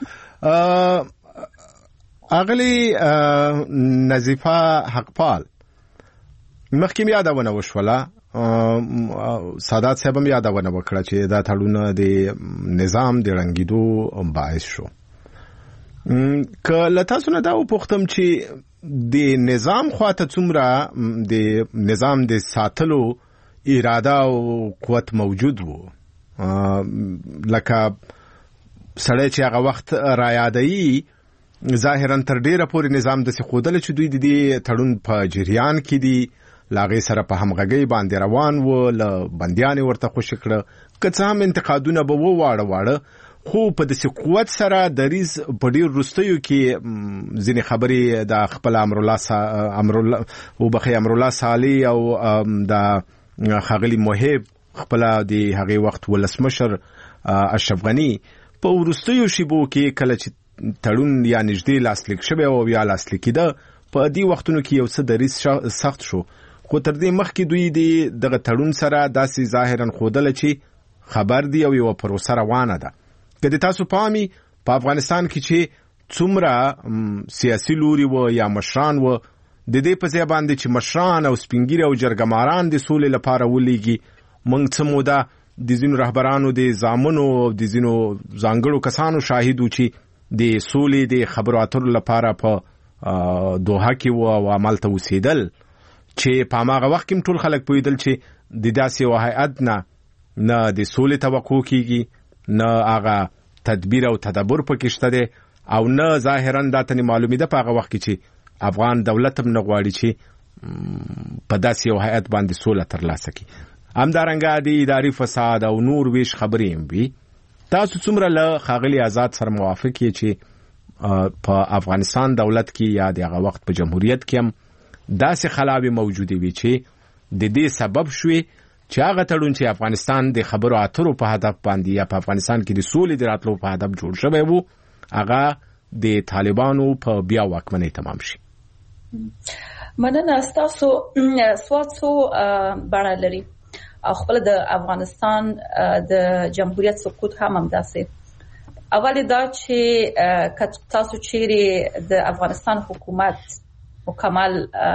اغلی نظیفه حقپال مخکې مې یادونه وشوله، سادات صاحب هم یادونه وکړه چې دا تړون د نظام د رنګیدو باعث شو. که له تاسو نه دا وپوښتم چې د نظام خواته څومره د نظام د ساتلو اراده او قوت موجود وو، لکه سړی چې هغه وخت را یادوي ظاهرا تر ډیره پورې نظام داسې ښودله چې دوی د دې تړون په جریان کې دي، له هغې سره په همغږۍ باندې روان وو، له بندیانې ورته خوشي کړه. که څه هم انتقادونه به وو واړه واړه، خو په داسې قوت سره دریځ په ډېر وروستیو کې ځینې خبرې د خپل امرالله وبخښئ امرالله صالح او د ښاغلي محب خپله د هغې وخت ولسمشر اشرف غني په وروستیو شیبو کې کله چې تړون یا نږدې لاسلیک شوی او یا لاسلیکېده، په دې وختونو کې یو څه دریځ سخت شو. خو تر دې مخکې دوی د دغه تړون سره داسې ظاهرا ښودله چې خبر دی او یوه پروسه روانه ده. که د تاسو پامي په افغانستان کې چې څومره سیاسي لوري و یا مشران و، د دې په ځای باندې چې مشران او سپینګیري او جرګماران د سولې لپاره ولیږي، موږ څه موده د ځینو رهبرانو د زامنو او د ځینو ځانګړو کسانو شاهد و چې د سولې د خبرو اترو لپاره په دوحه کې و او همالته اوسېدل، چې په هماغه وخت کې ټول خلک پوهېدل چې د داسې یو هیئت نه نه د سولې توقع کېږي، نه هغه تدبیر او تدبر پکې شته دی، او نه ظاهرا دا ته معلومېده په هغه وخت کې چې افغان دولت هم نه غواړي چې په داسې یو هیئت باندې سوله ترلاسه کړي. همدارنګه د اداري فساد او نور ویش خبرې هم وي. تاسو څومره له ښاغلي آزاد سره موافق یې چې په افغانستان دولت کې یا دغه وخت په جمهوریت کې هم داسې خلاوې موجودې وي چې د دې سبب شوي چې هغه تړون چې افغانستان د خبرو اترو په هدف باندې یا په افغانستان کې د سولې د راتلو په هدف جوړ شوی وو هغه د طالبانو په بیا واکمنۍ تمام شي؟ مننه. تاسو سوال څو بڼه لري او خپل د افغانستان د جمهوریت سقوط هم همداسې. اول دا چې تاسو چیرې د افغانستان حکومت مکمل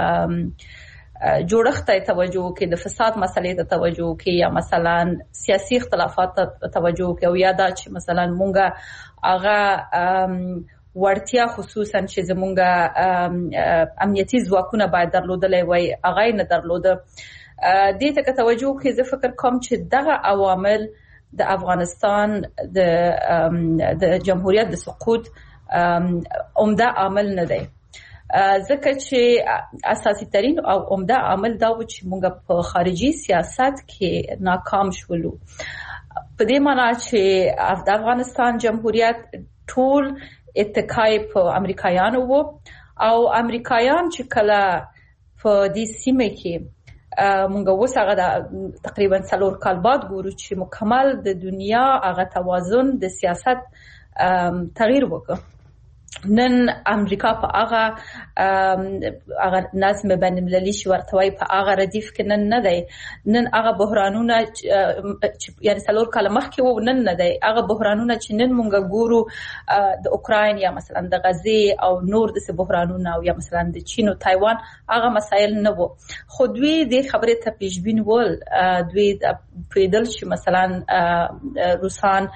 جوړښت ته توجه کوي، د فساد مسلې ته توجه کوي، یا مثلا سیاسي اختلافات ته توجه کوي، او یا دا چې مثلا مونږه هغه ورتیا خصوصا چې زمونږه امنیتي ځواکونه باید درلودلای وای هغه نه درلوده. دې ته توجه کوي. زه فکر کوم چې دغه عوامل د افغانستان د د جمهوریت د سقوط عمده عامل نه دی، ځکه چې اساسي ترين او عمده عامل دا و چې موږ په خارجي سیاست کې ناکام شولو. په دې معنی چې د افغانستان جمهوریت ټول اتکای په امریکایانو وو، او امریکایان چې کله په دې سیمه کې مونږ اوس هغه تقریبا څلور کال بعد ګورو چې مکمل د دنیا هغه توازن د سیاست تغییر وکړ. نن امریکا په هغه هغه نظم بین المللي چې ورته وایي په هغه ردیف کې نن نه دی. نن هغه بحرانونه یعنی څلور کاله مخکې وو، نن نه دی. هغه بحرانونه چې نن مونږ ګورو د اوکراین یا مثلا د غزې او نور د بحرانونه، او یا مثلا د چین او تایوان، هغه مسایل نه وو. خو دوی د خبرې ته پیشبین ول، دوی پیدل چې مثلا روسان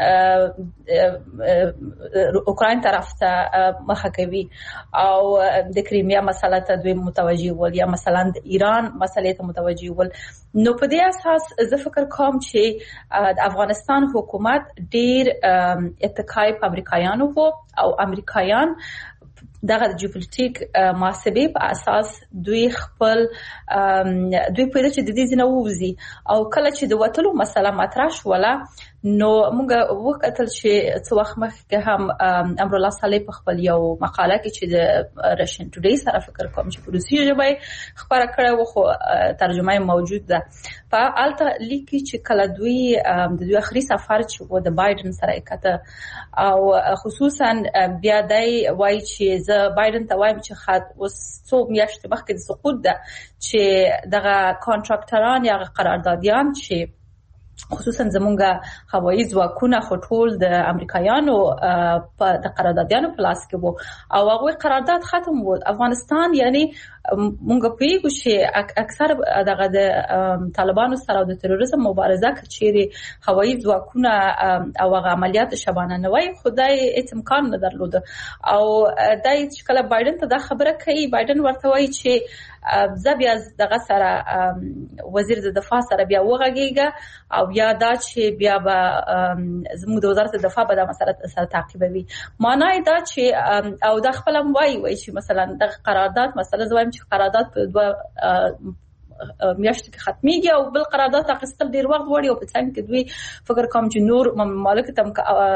اوکراین طرف ته مخه کوي او د کریمیا مسله ته دوی متوجي ول، یا مثلا د ایران مسلې ته متوجي ول. نو په دې اساس زه فکر کوم چې د افغانستان حکومت ډیر اتکای په امریکایانو وو، او امریکایان دغه د جیوپولیټیک محاسبې په اساس دوی خپل دوی په دې چې د دې نه ووزي، او کله چې د وټلو مسله مطرح شوله نو موږ وکتل چې څو وخت مخکې هم امرالله صالح په خپل یو مقاله کې چې د رشن ټوډی سره فکر کوم چې په روسي ژبه خبره کړې و، خو ترجمه موجود ده. په الته لیکي چې کله دوی د دوی اخري سفر چې و د بایدن سره کته، او خصوصا بیا دای وایي چې زه بایدن ته وایم چې خاط اوس څو میاشتې مخکې د سقوط ده چې دغه کانټراکټران یا قراردادیان چې خصوصا زمونږه هوایي ځواکونه خو ټول د امریکایانو په د قراردادیانو په لاس کې وو، او هغه قرارداد ختم وو. افغانستان یعنی مونږ پیګو چې اکثر دغه د طالبانو سره د تروریزم مبارزه کچېری هوایي ځواکونه او هغه عملیات شبانه نه وای، خدای هیڅ امکان نه درلود. او دای چې کله بایدن ته دا خبره کوي، بایدن ورته وایي چې زه بیا دغه سره وزیر د دفاع سره بیا وغږیږه، او یا دا چې بیا به زموږ د وزارت دفاع به دا مسله سره تعقیبوي. معنی دا چې او دا خپل وایي وایي چې مثلا د قرارداد مسله زوایم چې قرارداد په دوه میاشتو کې ختميږي، او بل قرارداد اخیستل ډیر وخت وړي، او په څنګه کې دوی فکر کوم چې نور ممالک تم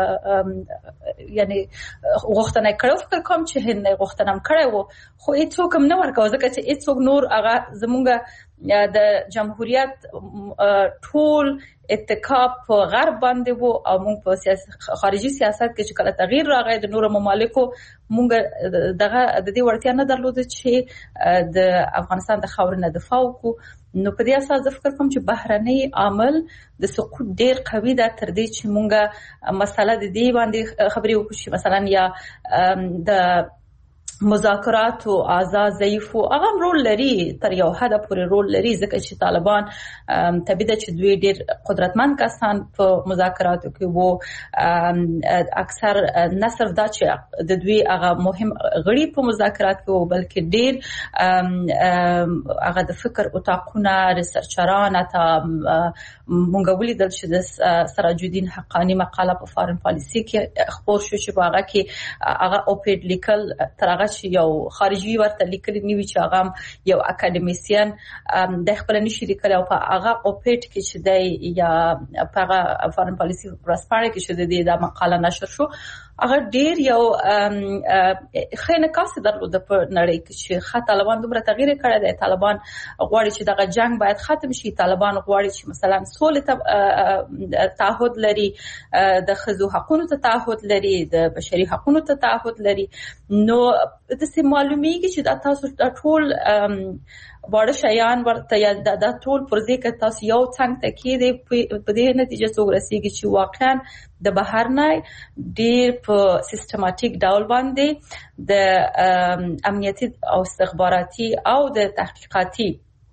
یعنی غوښتنه کړو، فکر کوم چې هند غوښتنه هم کړو، خو هیڅوک هم نه ورکوي، ځکه چې هیڅوک نور هغه زمونږ د جمهوریت ټول اتکاب په غرب باندې وو، او موږ په سیاست خارجي سیاست کې چې کله تغییر راغی د نورو ممالکو موږ دغه د دې وړتیا نه درلوده چې د افغانستان د خاورې نه دفاع وکړو. نو په دې اساس ذکر کوم چې بهرنی عامل د سقوط ډیر قوي ده، تر دې چې موږ مسله د دې باندې خبرې وکړو چې مثلا یا د مذاکرات او آزاد ضعیف او هغه رول لري، تر یو حد پورې رول لري، ځکه چې طالبان تبعیده چې دوی ډیر قدرتمن کسان په مذاکراتو کې وو. اکثر نه صرف دا چې د دوی هغه مهم غړي په مذاکرات کې وو، بلکې ډیر هغه د فکر او تاقونه ریسرچران ته مونږ ولیدل چې د سراج الدین حقانی مقاله په فارن پالیسی کې خبر شو چې هغه کې هغه اوپیډ لیکل تر هغه هغه چې یو خارجي ورته لیکلي نیوي چې هغه یو اکاډمیسین د خپل نشي لیکل او په هغه اوپیټ کې چې دی یا په هغه فارن پالیسی پرسپاره کې چې دی دا مقاله نشر شو هغه ډیر یو خینه کاس درلود په نړۍ کې چې خا طالبان دومره تغییر کړی دی. طالبان غواړي چې دغه جنگ باید ختم شي. طالبان غواړي چې مثلا سولې ته تعهد لري، د ښځو حقوقو ته تعهد لري، د بشري حقوقو ته تعهد لري. نو د څه معلومیږي چې دا تاسو ټول واړه شیان ورته یا د ټول پروژې کې تاسو یو څنګه تکي دی په دې نتیجه څو رسیږي چې واقعا د بهر نه ډیر په سیستماتیک ډول باندې د امنیتي او استخباراتي او د تحقیقاتي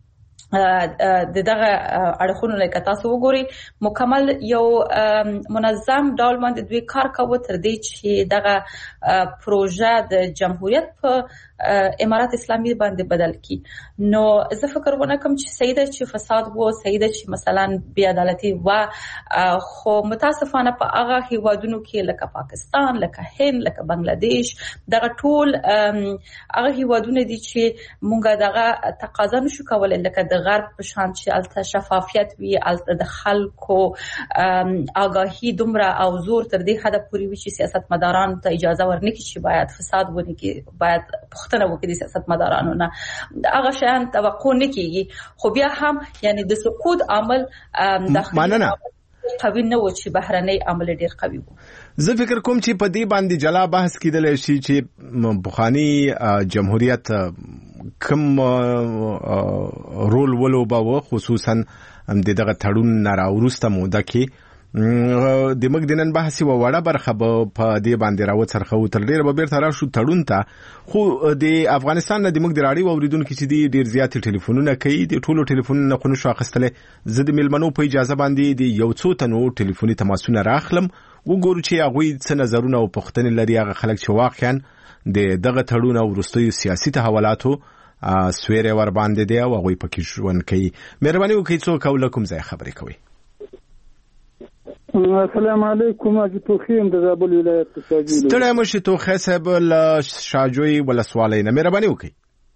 د دغه اړخونو لکه تاسو وګورئ مکمل یو منظم ډول باندې دوی کار کوي تر دې چې دغه پروژه د جمهوریت په امارات اسلامي باندې بدل کی. نو زه فکر ونه کوم چې سیده چې فساد وو، سیده چې مثلا بی عدالتي و، خو متاسفانه په هغه هیوادونو کې لکه پاکستان، لکه هند، لکه بنگلاديش دغه ټول هغه هیوادونه دي چې مونږه دغه تقاضا نشو کولای لکه د غرب په شان چې الته شفافیت وي، الته د خلکو آگاهی دومره او زور تر دې حد پورې وي چې سیاستمداران ته اجازه ورنکړي چې باید فساد ونه کې، باید پښتنه وکړي سیاستمدارانو نه هغه شیان توقع نه کیږي. خو بیا هم یعنی د سقوط عامل داخلي قوي نه و چې بهرنی عامل ډیر قوي و. زه فکر کوم چې په دې باندې جلا بحث کیدل شي چې بخانی جمهوریت کوم رول ولوباوه خصوصا دغه تړون نه راورسته موده کې د مګ دنن بحثي و وړه برخه په دې باندې راوڅرخو تر ډیره به بیرته راشو تړون ته. خو د افغانستان د مګ د راډیو اوریدونکو چې دی ډیر زیات ټلیفونونه کوي، د ټولو ټلیفونونو خو نشو اخیستلې. زه د ملمنو په اجازه باندې د یو څو تنو ټلیفوني تماسونه راخلم وګورو چې هغه څه نظرونه او پوښتنې لري هغه خلک چې واقعا د دغه تړون او وروستیو سیاسي تحولاتو سویره ور باندې دی او هغه پکې ژوند کوي. مهرباني وکړئ څوک او لکم ځای خبرې کوي. السلام علیکم. اجي توخیم د زابل ولایت څخه. ستړی مو شي توخه صاحب له شاجوی ولسوالۍ نه، مهرباني وکړئ.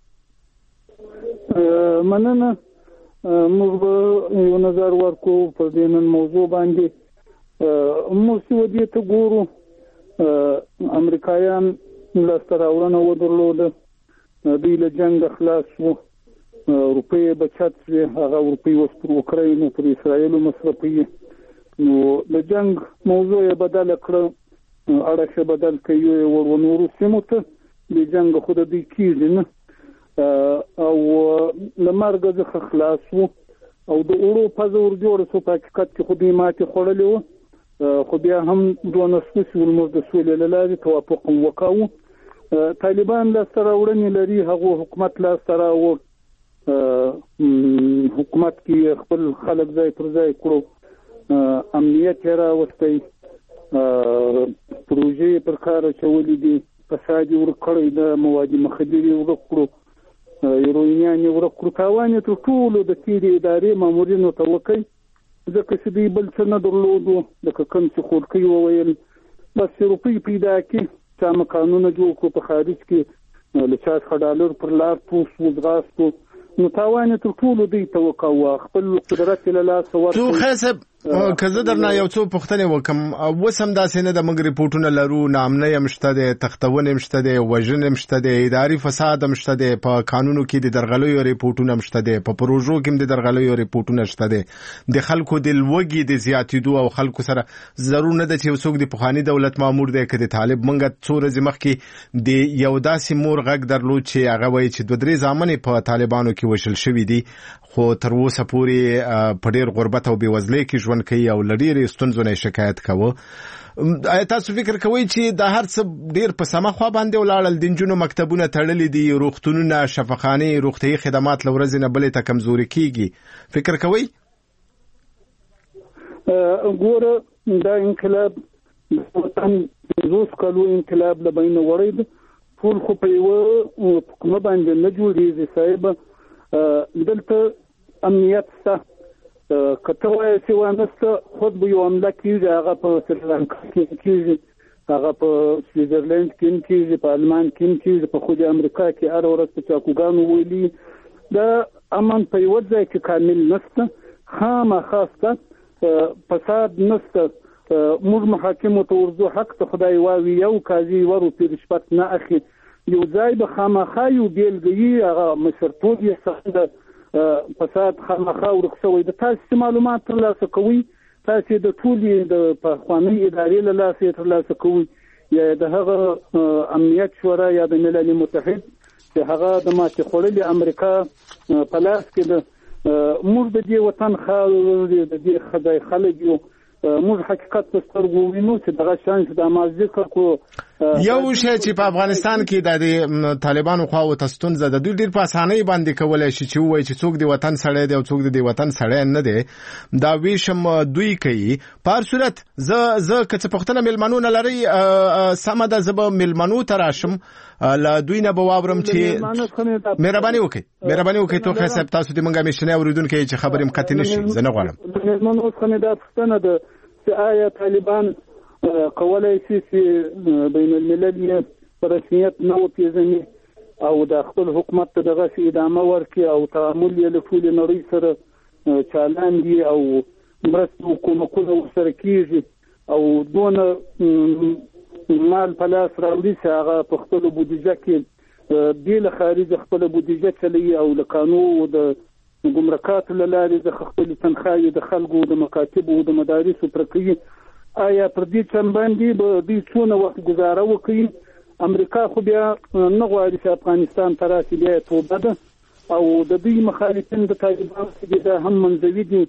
مننه. موږ یو نظر ورکو په دې نن موضوع باندې. موږ سعودي ته ګورو، امریکایان لاسته راوړنه ودرلوده، دوی له جنګ خلاص وو، روپۍ بچت شوې، هغه روپۍ اوس پر اوکراین او پر اسرائیل مصرفوي. نو د جنگ موضوع یې بدل کړ، اړه بدل کوي او ورونورو سیمو ته د جنگ خود د کیږي نه او لمرګه ځخه خلاص وو او د اروپا زور جوړ سو په حقیقت کې خو دې ماته خړلې وو. خو بیا هم دوه نسخې ول د سولې لاله توافق وکاو. طالبان لا سره وړنې لري، هغه حکومت لا سره و حکومت کې خپل خلک ځای پر ځای کړو، امنیت را وستي، پروژې پر کار چولې دي، فساد ورکړی د مواد مخدري ورکړو، یوروینیان ورکړو. تاوان ته ټول د تیری ادارې مامورینو ته وکي ځکه چې دی بل څه نه درلودو، د کوم څه خورکي وویل بس روپی پیدا کی چې قانون جوړ کو په خارج کې لچاس ډالر پر لار پوس وځغاستو. نو تاوان ته ټول دی توقع خپل قدرت له لاس ورته. تو حساب کزه درنه یو څو پوښتنې وکم. وسم داسې نه د موږ ریپورتونه لرو، نامنه یې مشته ده، تختونه مشته ده، وژنې مشته ده، اداري فساد مشته ده، په قانونو کې د درغلیو ریپورتونه مشته ده، په پروژو کې د درغلیو ریپورتونه شته ده، د خلکو د لوګي د زیاتېدو او خلکو سره ضرور نه ده چې وسوک د پخوانی دولت مامور دی کړي طالب منګه څور زمخ کې د یو داسې مور غږ درلود چې هغه وایي چې دوه درې ځامن په طالبانو کې وشل شوی دي، خو تر اوسه پورې په ډېر غربت او بېوزلۍ کې ژوند کوي او لډېرې ستونزو نه شکایت کوي. آیا تاسو فکر کوئ چې دا هر څه ډېر په سمه خوا باندې ولاړل؟ د نجونو مکتبونه تړلي دي، روغتونونه، شفاخانې، روغتیایي خدمات له ورځې نه بلې ته کمزوري کیږي، فکر کوئ؟ ګوره دا انقلاب وطن پنځوس کالو انقلاب له بینه وړی، ټول خو په یوه حکومه باندې نه جوړېږي صاحب. دلته امنیت شته، که ته وایې چې وانه شته خود به یو حمله کېږي، هغه په سریلانکا کې کېږي، هغه په سویټزرلند کې کېږي، په آلمان کې کېږي، په خو د امریکا کې هر ورځ په چاکوګانو ویلي د امن په یو ځای کې کامل نشته، خامخا شته، فساد نشته. موږ محاکمو ته ورځو، حق ته خدای واوي، یو قاضي یوه روپۍ رشوت نه اخلي. یو ځای به خامخا یو بېلګه هغه مشرتوب یې څخه د فساد خامخا ورک شوی. د تاسې معلومات ترلاسه کوئ، تاسې د ټولې د پخوانۍ ادارې له لاسه یې ترلاسه کوئ، یا د هغه امنیت شورا یا د ملل متحد چې هغه د ماتې خوړلې امریکا په لاس کې ده. موږ د دې وطن خلک د دې خدای خلک یو، موږ حقیقت په سترګو وینو چې دغه شانس د ما ذکر کو. یو شی چې په افغانستان کې د طالبانو خواو ته ستونزه ده، دوی ډېر په اسانۍ باندې کولی شي چې ووایي چې څوک د وطن سړی دی او څوک د وطن سړی نه دی. دا ویشم دوی کوي. په هر صورت زه زه که څه پوښتنه میلمنو نه لرئ، سمه ده، زه به میلمنو ته راشم، له دوی نه به واورم چې مهرباني وکړئ مهرباني وکړئ توخی صاحب، تاسو د موږ همیشنی اورېدونکی چې خبرې م قطع نه شي. زه نه غواړم. میلمنو څخه مې دا پوښتنه ده چې آیا طالبان کولای شي چې بین الملل یې په رسمیت نه وپېژني او د خپل حکومت ته دغسې ادامه ورکړي او تعامل یې له ټولې نړۍ سره چالان وي او مرستې او کومکونه ورسره کېږي او دونه مال په لاس راوړي چې هغه په خپله بودیجه کې بې له خارجه خپله بودیجه چلوي او له قانون د ګمرکاتو له لارې د خپلې تنخواهې د خلکو د مکاتبو د مدارسو پوره کوي. آیا پر دې چم باندې به دوی څونه وخت ګزاره وکړي؟ امریکا خو بیا نه غواړي چې افغانستان ته راشي، بیا یې توبه ده او د دوی مخالفین د طالبانو چې دا هم منځوي دي.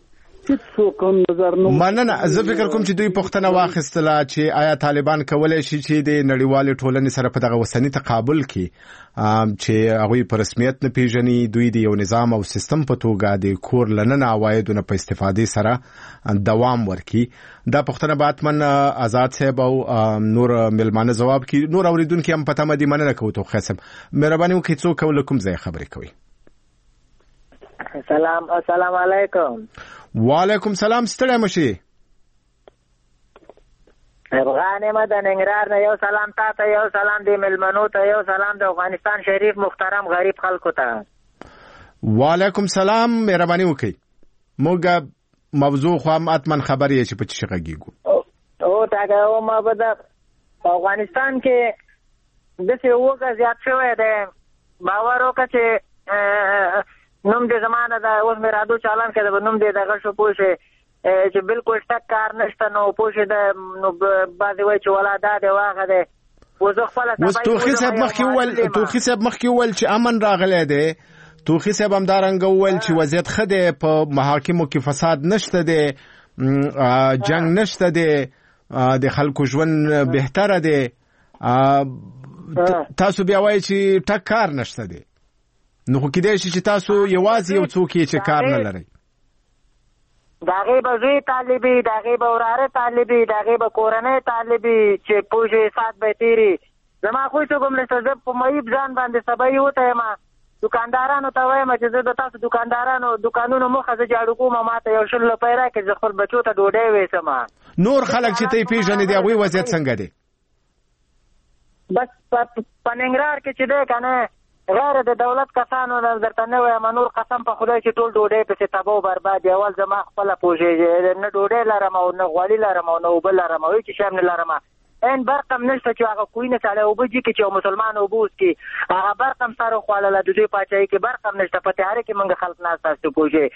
مننه. زه فکر کوم چې دوی پوښتنه واخیستله چې آیا طالبان کولی شي چې د نړیوالې ټولنې سره په دغه اوسني تقابل کې چې هغوی په رسمیت نه پیژني، دوی د یو نظام او سیستم په توګه د کور لننه عوایدو نه په استفادې سره دوام ورکړي. دا پوښتنه به حتما آزاد صاحب او نور میلمانه ځواب کړي. نور اورېدونکي هم په تمه دي. مننه کوو توخی صاحب. مهرباني وکړئ څوک او له کوم ځایه خبرې کوئ؟ سلام السلام علیکم. وعلیکم سلام. ستړی مشي. افغان احمد ننګرهار نه، یو سلام تا ته، یو سلام دی ملمنو ته، یو سلام د افغانستان شریف محترم غریب خلکو ته. وعلیکم سلام. مهرباني وکړئ. موږ موضوع خو هم اتمن خبرې چې په څه غږیږو. او تاګه او ما به د افغانستان کې د څه وګه زیات شوی دی. باور وکړه چې نوم دې زمانه دا اوس مې رادو چالان کې د نوم دې دغه شو پوښې چې بالکل ټک کار نشته، نو پوښې د نو بعضې وایي چې ولا دا دی واغه دی. اوس توخی صاحب مخکې وویل توخی صاحب مخکې وویل چې امن راغلی دی. توخی صاحب همدارنګه وویل چې وضعیت ښه دی، په محاکمو کې فساد نشته دی، جنګ نشته دی، د خلکو ژوند بهتره دی. تاسو بیا وایي چې ټک کار نشته دی. نو خو کېدای شي چې تاسو یوازې یو څوک یې چې کار نه لرئ. د هغې به زوی طالبي، د هغې به وراره طالبي، د هغې به کورنۍ طالبي چې پوه سات به تېري. زما خو څوک هم نشته. زه په معیب ځان باندې سبا وته یم. دوکاندارانو ته وایم چې زه د تاسو دوکاندارانو دوکانونو مخه زه جاړو کوم، ما ته یو شل روپۍ راکړئ زه خپل بچو ته ډوډۍ ویسم. نور خلک چې ته یې پېژنې د هغوی وضعیت څنګه دی؟ بس په ننګرهار کې چې دی که نه غیر د دولت کسانو درته نه وایم، نور قسم په خدای چې ټول ډوډۍ پسې تباه و برباد دي. اول زما خپله پوهېږي نه ډوډۍ لرم او نه غوالي لرم او نه اوبه لرم او هېڅ شی هم نه لرم. این برق هم نشته چې هغه کوینه سړی اوبه جي کړي چې یو مسلمان اوبه وڅکي. هغه برق هم سر وخوړله د دوی پاچاهۍ کې برق هم نشته. په تیاره کې موږ خلک ناست هستو پوهېږي.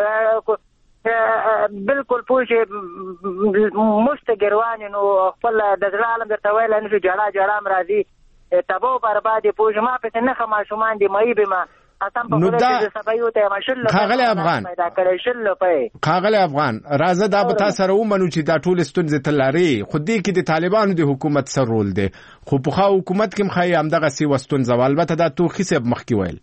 بالکل پوهېږي مشته ګروانې نو خپل د زړه عالم درته ویلی نه شو. جړا جړا هم راځي، تباه برباد دي. پوهېږي ما پسې نښه ماشومان دي، معیب یم. نو دا ښاغلی افغان ښاغلی افغان راځه دا به تا سره ومنو چې دا ټول ستونزې ته لرې، خو دې کې د طالبانو د حکومت څه رول دی؟ خو پخوا حکومت کې هم ښایي همدغسې یوه ستونزه وه. البته دا توخي صاحب مخکې ویل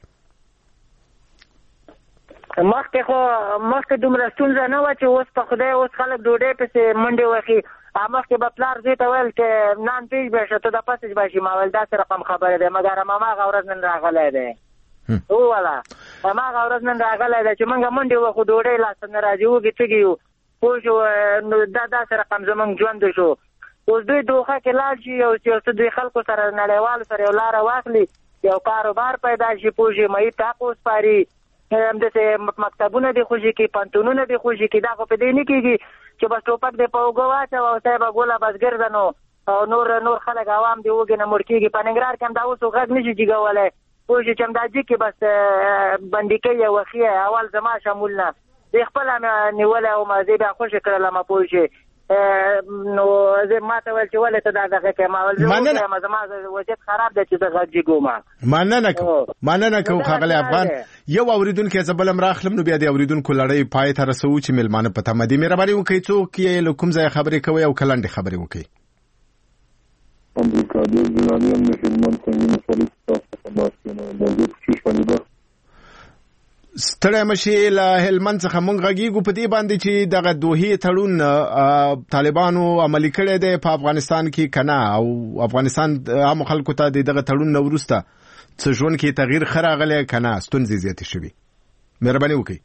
مخکې خو مخکې دومره ستونزه نه وه چې اوس په خدای اوس خلک ډوډۍ پسې منډې وخي. مخکې به پلار زوی ته ویل چې نان پیش بشه ته د پسې باشي. ما ویل داسې رقم خبره دی، مګر هماغه ورځ نن راغلی دی. وواله هماغه ورځ نن راغلی دی چې موږ منډې وخو ډوډۍ لاسته نه راځي، وږي تږي یو پوه شو. نو دا داسې رقم زموږ ژوند شو. اوس دوی دوخه کې لاړ شي او چې دوی خلکو سره نړیوال سره یو لار واخلي یو کاروبار پیدا شي پوجي مې تاسو سپاري هم د مکتبونه دي خوشي کې پانتونونه دي خوشي کې دا خو په دې نه کېږي چې بس ټوپک دې په وګواچ او صاحب ګوله بس ګرځنو او نور نور خلک عوام دی وګ نه مړ کېږي په ننګرهار کې هم دا اوس غږ نشي جګولای پوجي چې هم دا چې کې بس باندې کې یو خي اول زما شامل نه د خپل نیول او مازه بیا خوش کړل ما پوجي نو زه ماته ول چې ولې ته دا دغه کې ما ول زه ما وجد خراب ده چې دغه جګوما مننه کوم مننه کوم خغلی افغان یو اوریدونکو زبلم راخلم نو بیا د اوریدونکو لړۍ پای ته رسو چې ملمانه پته مدي مهرباني وکړئ څوک یې لکم ځای خبرې کوي او کلند خبرې وکړي امریکا د جنالي هم هلمند څنګه مسولې تاسو په باسي نو د دې څه شوالي ستړی مشي له هلمند څخه مونږ غږیږو په دې باندې چې دغه دوحې تړون طالبانو عملي کړی دی په افغانستان کې کنه او افغانستان عام خلکو ته دغه تړون نه وروسته څه ژوند کې تغییر ښه راغلی کنه ستونزې زیاتې شوي مهرباني وکړئ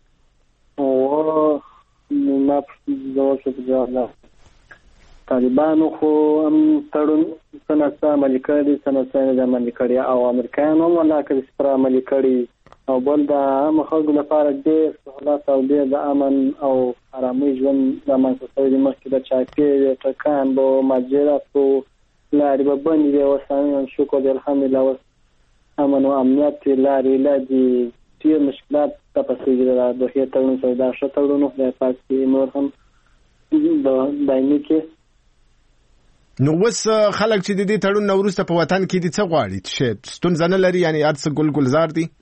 او ما ځواب شو طالبانو خو هم تړون څنګه عملي کړی څنګه عملي کړی او امریکایانو هم ولاکه سپر عملي کړی او بل د عام خلکو لپاره ډېر سهولت او ډېر د امن او آرامۍ ژوند رامنځته شوی دی مخکې د چاپېریال ټکان به مهاجرتو لارې به بندې وي اوس هم شکر دی الحمدلله اوس امن او امنیت لارې لا دي ډېر مشکلات تپسې د دوحې تړون سره دا ښه تړون خدای پاک چې نور هم دایمي کې نو اوس خلک چې د دې تړون نه وروسته په وطن کې دي څه غواړي چې ستونزه نه لري یعنې هر څه ګل ګلزار دي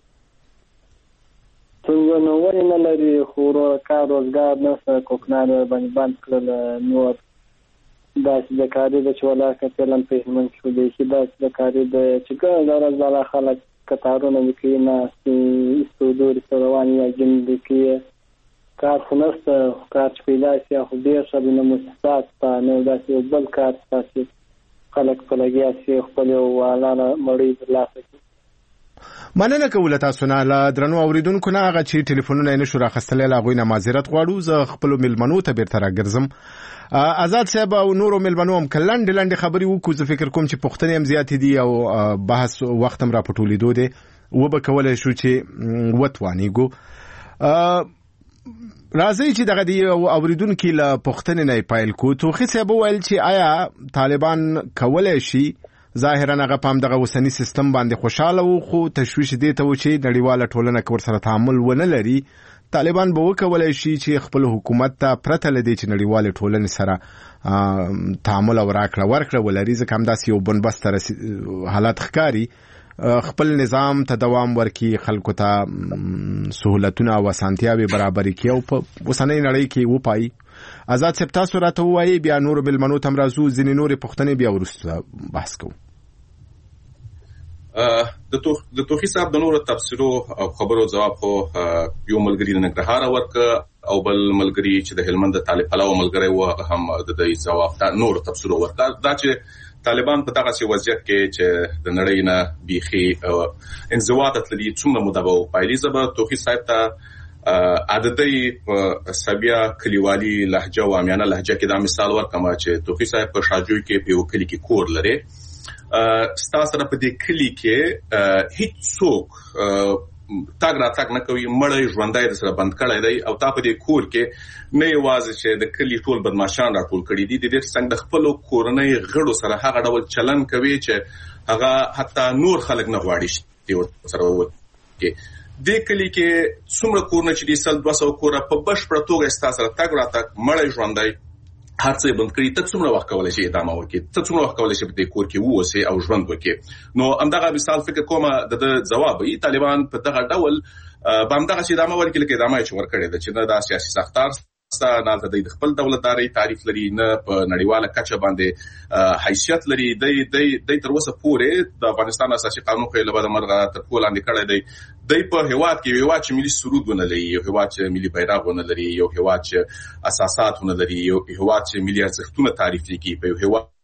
څنګه نو ولې نه لري خو کار روزګار نه کوکنار باندې بند کړل نو داسې د کاري د چې ولاکه فلم په هلمند کې دی چې داسې د کاري د چې ګل راځه خلک کتارونه وکړي نه استودوري سره رواني یا ګندې کې کار خو نشته کار چې پیدا شي خو ډېر ښه د مؤسسات په نو داسې بل کار چې خلک په لګیا شي خپل والانه مړی ترلاسه کړي مننه کوله تاسو نه له درنو اوریدونکو نه هغه چې ټلیفونونه یې نشو راخستلی له هغوی نه معذرت غواړو زه خپلو میلمنو ته بیرته راګرځم آزاد صاحب او نورو میلمنو هم که لنډې لنډې خبرې وکړو زه فکر کوم چې پوښتنې هم زیاتې دي او بحث وخت هم را په ټولېدو دی وبه کولی شو چې وتوانېږو راځئ چې دغه د اوریدونکي له پوښتنې نه یې پیل کړو توخي صاحب وویل چې آیا طالبان کولی شي ظاهرا هغه په همدغه اوسني سیستم باندې خوشاله وو خو تشویش دې ته و چې نړیواله ټولنه که ورسره تعامل ونه لري طالبان به وکولی شي چې خپل حکومت ته پرته له دې چې نړیوالې ټولنې سره تعامل او راکړه ورکړه ولري ځکه همداسې یو بنبسته حالات ښکاري خپل نظام ته دوام ورکړي خلکو ته سهولتونه او اسانتیاوې برابرې کړي او په اوسنۍ نړۍ کې وپایي آزاد صاحب تاسو راته ووایئ بیا نورو مېلمنو ته هم راځو ځینې نورې پوښتنې بیا وروسته بحث کوو د توخي صاحب د نورو تفسیرو او خبرو جواب خو یو ملګری د ننګرهار ورکړه او بل ملګری چې د هلمند د طالب پلو ملګری و هم د دې جواب ته نورو تفسیرو ورکړه دا چې طالبان په دغه وضعیت کې چې د نړۍ نه بيخي انزوا ته تللي څومره مدبو پایلي زبر توخي صاحب ته عادتي په سبیا کلیوالي لهجه او عامیانه لهجه کې دا مثال ورکم چې توخي صاحب په شاجوی کې په وکلی کې کور لري ستاسو سره په دې کلی کې هیڅ څوک تاګ را تاګ نه کوي مړی ژوندای د سره بند کړی دی او تا په دې کور کې نه یوازې چې د کلی ټول بدمعشان را ټول کړي دي د دې څنګه د خپل کورنۍ غړو سره هغه ډول چلن کوي چې هغه حتی نور خلک نه غواړي چې سره وکړي د کلی کې څومره کورونه چې د سل دوه سوه کوره په بشپړه توګه ستاسو سره تاګ را تاګ مړی ژوندای هر څه بند کړی ته څومره وخت کولای شي ادامه وکړي ته څومره وخت کولای شي په دې کور کې ووسې او ژوند وکړي نو همدغه مثال فکر کوم د جواب ای طالبان په دغه ډول باندې چې ادامه ورکړي کې ادامه چې ورکړي د چې نه د سیاسي سختار نه د خپل دولتداري تعریف لري نه په نړیواله کچه باندې حیثیت لري د د تر اوسه پورې د افغانستان اساسي قانون خو له بده مرغه تر ټولو لاندې کړی دی د په هیواد کې هیواد چې ملي سرودونه لري یو هیواد چې ملي بیرغونه لري یو هیواد چې اساساتونه لري یو هیواد چې ملي ارزښتونه تعریف کوي په یو هیواد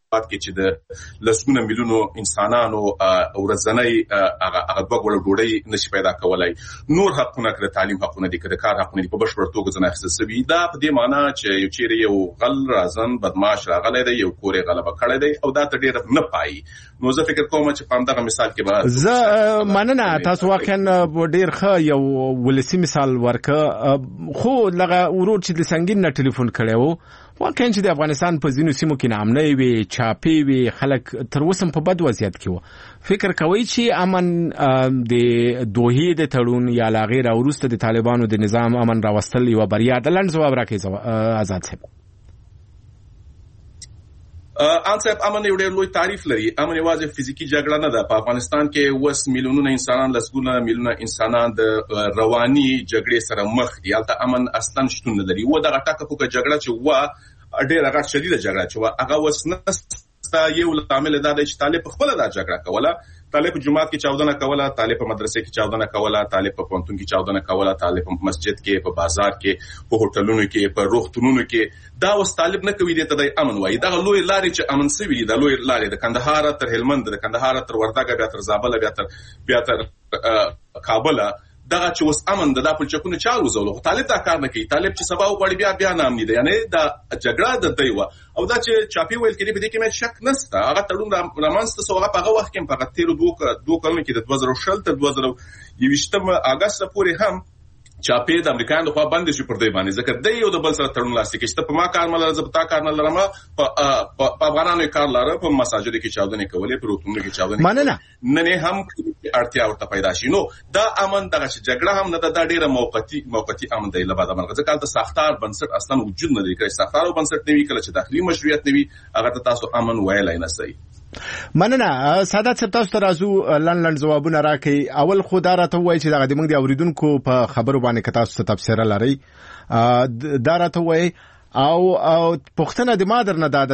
هیواد کې چې د لسګونه میلیونو انسانانو ورځنی هغه هغه وګړو ډوډۍ نشي پیدا کولای. نور حقونه کړه، تعلیم حقونه دي، کړه کار حقونه دي په بشپړ توګه ځنه اخیستل شوي. دا په دې معنی چې یو چیرې یو غل رازن بدمعاش راغلی دی، یو کورې غلبه کړی دی او دا ته ډېر نه پایي. نو زه فکر کوم چې په همدغه مثال کې به زه مننه تاسو واقعا ډېر ښه یو ولسي مثال ورکه. خو لغه ورور چې د سنگین نه ټلیفون کړی و، واقعا چې د افغانستان په ځینو سیمو کې نامنۍ وي، چاپې وي، خلک تر اوسه په بد وضعیت کې وو. فکر کوئ چې امن د دوحې د تړون یا لا غیر وروسته د طالبانو د نظام امن راوستل یوه بریا ده؟ لنډ ځواب راکړئ آزاد صاحب. ان صاحب امن یو ډېر لوی تعریف لري. امن یوازې فزیکی جګړه نه ده. په افغانستان کې اوس میلیونونه انسانان، لسګونه میلیونه انسانان د رواني جګړې سره مخ دي. هلته امن اصلا شتون نه لري. و دغه ټاکه پوکه جګړه چې و ډېره غټ شدیده جګړه چې و هغه اوس نسته. یو لامل دا دی چې طالب خپله دا جګړه کوله. طالب په جماعت کې چاودنه کوله، طالب په مدرسې کې چاودنه کوله، طالب په پوهنتون کې چاودنه کوله، طالب په مسجد کې، په بازار کې، په هوټلونو کې، په روغتونونو کې. دا اوس طالب نه کوي، دې ته د امن وایي. دغه لوی لارې چې امن سوي دي، د لوی لارې د کندهار تر هلمند، د کندهار تر وردګه، بیا تر زابل، بیا تر بیا تر کابل، دغه چې اوس امن د پلچکونو چا وزولو. طالب دا کار نه کوي. طالب چې سبا وغواړي بیا بیا نامني دی. یعنی دا جګړه د دی و او دا چې چاپی ویل کړي په دې کې مې شک نشته. هغه تړون رامنځته شو هغه په هغه وخت کې په تیر دوه دوه کلونو کې د دوه زره شل تر دوه زره یوویشتم اگست پورې هم چاپی د امریکایانو لخوا بند شي پر دې باندې. ځکه دی یو د بل سره تړون لاسلیک کړي. په ما کار مله زبتا کار نه لرم، په افغانانو کار لاره، په مساجد کې چاودنې کولې، په روتونو کې چاودنې مننه نه نه هم اړتیا ورته پیدا شي. نو دا امن دغه جګړه هم نه ده، دا ډیره موقتی موقتی امن دی. لبا د مرغه ځکه د ساختار بنسټ اصلا وجود نه لري. کله ساختار او بنسټ نه وي، کله چې داخلي مشروعیت نه وي، هغه ته تاسو امن ویلای نه سي. مننه سادات صاحب، تاسو ته راځو لنډ لنډ ځوابونه راکړئ. اول خو دا راته ووایئ چې دغه د موږ د اوریدونکو په خبرو باندې که تاسو ته تبصره لرئ دا راته ووایئ. او پوښتنه د ما درنه دا ده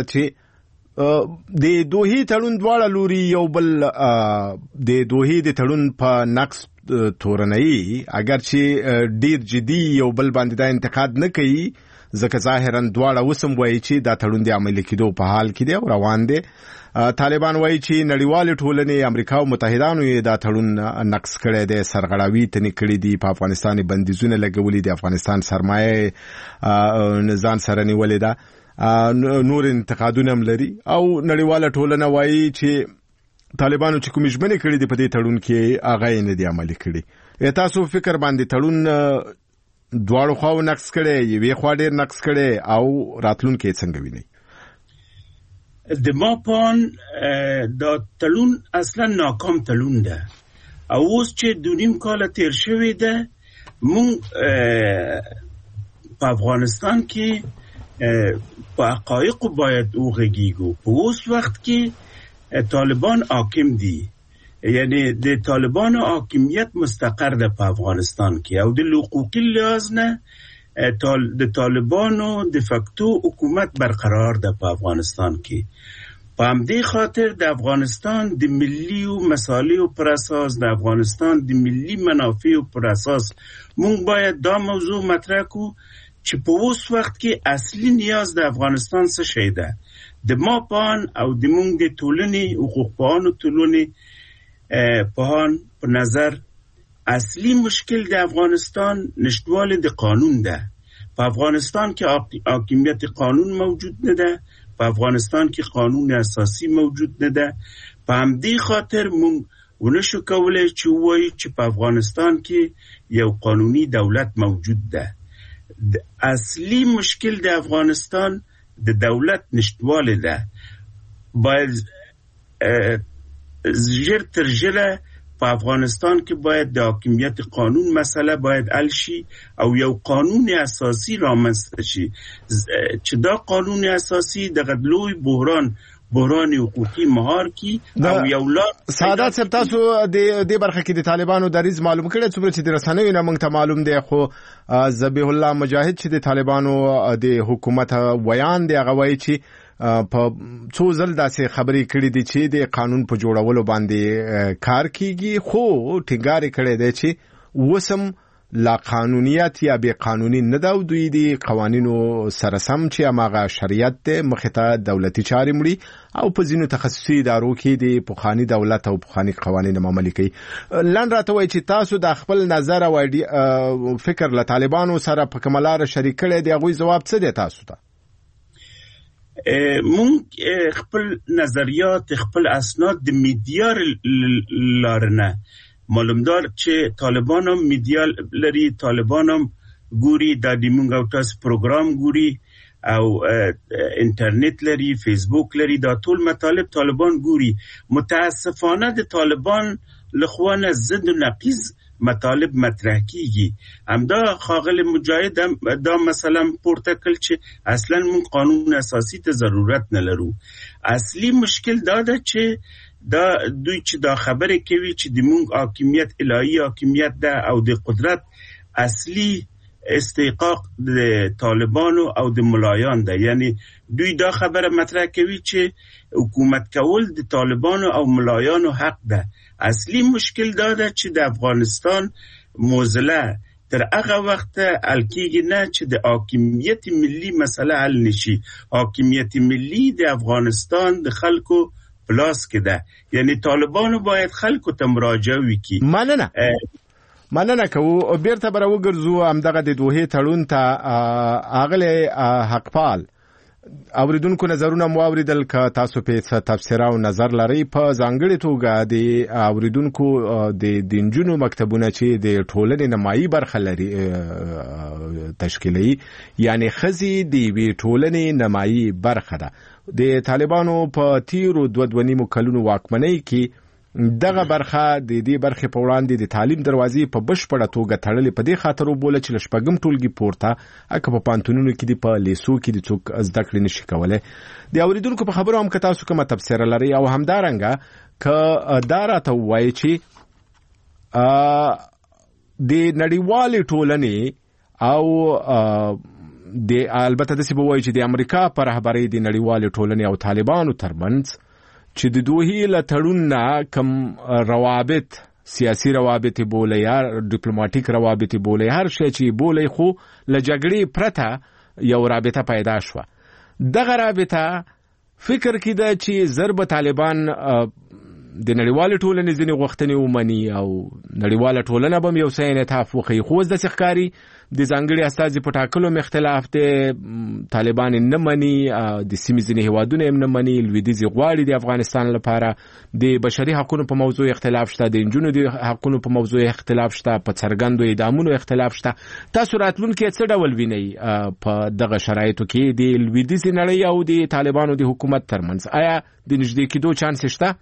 چې د دوحې تړون دواړه لوري یو بل د دوحې د تړون په نقص تورنوي، اگر چې ډیر جدي یو بل باندې دا انتقاد نه کوي، ځکه ظاهرا دواړه وسم وایي چې دا تړون د عملي کېدو په حال کې دی او روان دی. طالبان وایي چې نړیوالې ټولنې، امریکا او متحدانو یې دا تړون نقص کړی دی، سرغړاوي تنې کړي دي، په افغانستان بندیزونه لګولي دي، افغانستان سرمایه ځان سره نیولې ده، نور انتقادونه هم لري. او نړیواله ټولنه وایي چې طالبانو چې کومې ژمنې کړي دي په دې تړون کې هغه یې نه دي عملي کړي. تاسو فکر باندې تړون دواړو خواو نقص کړي، یوې خوا ډېر نقص کړي او راتلونکی یې څنګه وینئ؟ د ما پان دا تړون اصلا ناکام تړون ده او اوس چې دو نیم کال تیر شوی ده، مونږ په افغانستان کې په حقایقو باید وغږیږو. په اوس وخت کې طالبان حاکم دي، یعنی د طالبانو حاکمیت مستقر ده په افغانستان کې او د حقوقي لحاظ نه د طالبانو د فکتو حکومت برقرار ده په افغانستان کې. په همدې خاطر د افغانستان د ملي او مصالحو پر اساس، د افغانستان د ملي منافعو پر اساس مونږ باید دا موضوع مطرح کو چې په اوس وخت کې اصلي نیاز د افغانستان څه شی ده. د ما پان او د مونږ د ټولنې حقوق پوهانو ټولنې پوهان په نظر اصلي مشکل د افغانستان نشټوالی د قانون ده. په افغانستان کې حاکمیت قانون موجود نه ده، په افغانستان کې قانون اساسی موجود نه ده. په همدې خاطر مونږ ونشو کولای چې وایو چې په افغانستان کې یو قانوني دولت موجود ده. اصلي مشکل د افغانستان د دولت نشټوالی ده. باید ژر تر ژره په افغانستان کې باید د حاکمیت قانون مسئله باید حل شي او یو قانون اساسی رامنځته شي چې دا قانون اساسی دغه لوی بحران بحران حقوقي مهار کی او یو لا. سادات صاحب، تاسو د دې برخه کې د طالبانو دریځ معلوم کړی، څومره چې د رسنیو نه موږ ته معلوم دی. خو ذبیح الله مجاهد چې د طالبانو د حکومت ویان دی، هغه وایي چې په څو ځل داسې خبرې کړې دي چې د قانون په جوړولو باندې کار کیږي، خو ټینګار کړی دی چې وسم لا قانونیت یا به قانوني نه دا دوی دي قوانینو سره سم چې هغه شریعت ته مخته دولتي چارې مړي او په ځینو تخصصي ادارو کې د پوخانی دولت او پوخانی قوانین عملي کوي. لاند راته وایي چې تاسو د خپل نظر او فکر له طالبانو سره په کوملار شریک کړي دی، هغه جواب څه دی تاسو ته؟ مونږ خپل نظریات خپل اسناد د میډیا لارنه معلوم دار چې طالبان هم میډیا لري، طالبان هم ګوري د مونږ او تاسو پروګرام ګوري او انټرنیټ لري، فیسبوک لري، دا ټول مطالب طالبان ګوري. متاسفانه د طالبان لخوانه ضد و نقیض مطالب مطرح کیږي. همدا خاغل مجاهد هم دا مثلا پورته کړ چې اصلا مون قانون اساسی ته ضرورت نه لرو. اصلي مشکل دا ده چې دا دوی چې دا خبره کوي چې د مونږ حاکمیت الهی حاکمیت ده او د قدرت اصلي استحقاق د طالبانو او د ملایان ده. یعنی دوی دا خبره مطرح کوي چې حکومت کول د طالبانو او ملایانو حق ده. اصلي مشکل دا ده چې د افغانستان موزله تر هغه وخت حل کیږي نه چې د حاکمیت ملی مسله حل نشي. حاکمیت ملی د افغانستان د خلکو پلاس کې ده. یعنی طالبانو باید خلکو ته مراجعه وکړي. مننه مننه کوو. بیرته بر وګرځو همدغه د دوه تړون ته اغله حقپال اوریدونکو نظرونه مو اوریدل ک تاسو په تفسیر او نظر لري. په ځانګړي توګه د اوریدونکو د دینجونو مکتبونه چې د ټولنې نمایي برخه لري تشکیلي، یعنی خزي د وی ټولنې نمایي برخه ده. د طالبانو په تیرو دوه دوه نیمو کلونو واکمنۍ کې دغه برخه د دې برخې په وړاندې د تعلیم دروازې په بشپړه توګه تړلې. په دې خاطر وبوله چې لشپږم ټولګي پورته اکه په پانتونونو کې دی په لیسو کې د څوک زده کړې نشي کولای. د اوریدونکو په خبرو هم که تاسو کومه تفسیر لري او همدارنګه که دا راته وایي چې د نړیوالې ټولنې او د البته داسې به وایي چې د امریکا په رهبرۍ د نړیوالې ټولنې او طالبانو ترمنځ چې د دوی له تړون نه کم روابط، سیاسي روابط بوله یا ډیپلوماټیک روابط بوله، هر شی چې بوله، خو له جګړې پرته یو رابطه پیدا شوه. دغه رابطه فکر کې ده چې ضرب طالبان د نړیوالې ټولنې ځینې غوښتنې ومني او نړیواله ټولنه به یو څه انعطاف وکړي. خو اوس داسې ښکاري د ځانګړي استازي په ټاکلو هم اختلاف دی. طالبان نه مني، د سیمې ځینې هیوادونه هم نه مني. لویدیځې غواړي د افغانستان لپاره. د بشري حقونو په موضوع اختلاف شته، د نجونو د حقونو په موضوع اختلاف شته، په څرګندو اعدامونو اختلاف شته. تاسو راتلونکي څه ډول وینئ په دغه شرایطو کې د لویدیځې نړۍ او د طالبانو د حکومت ترمنځ؟ آیا د نږدې کېدو چانس شته؟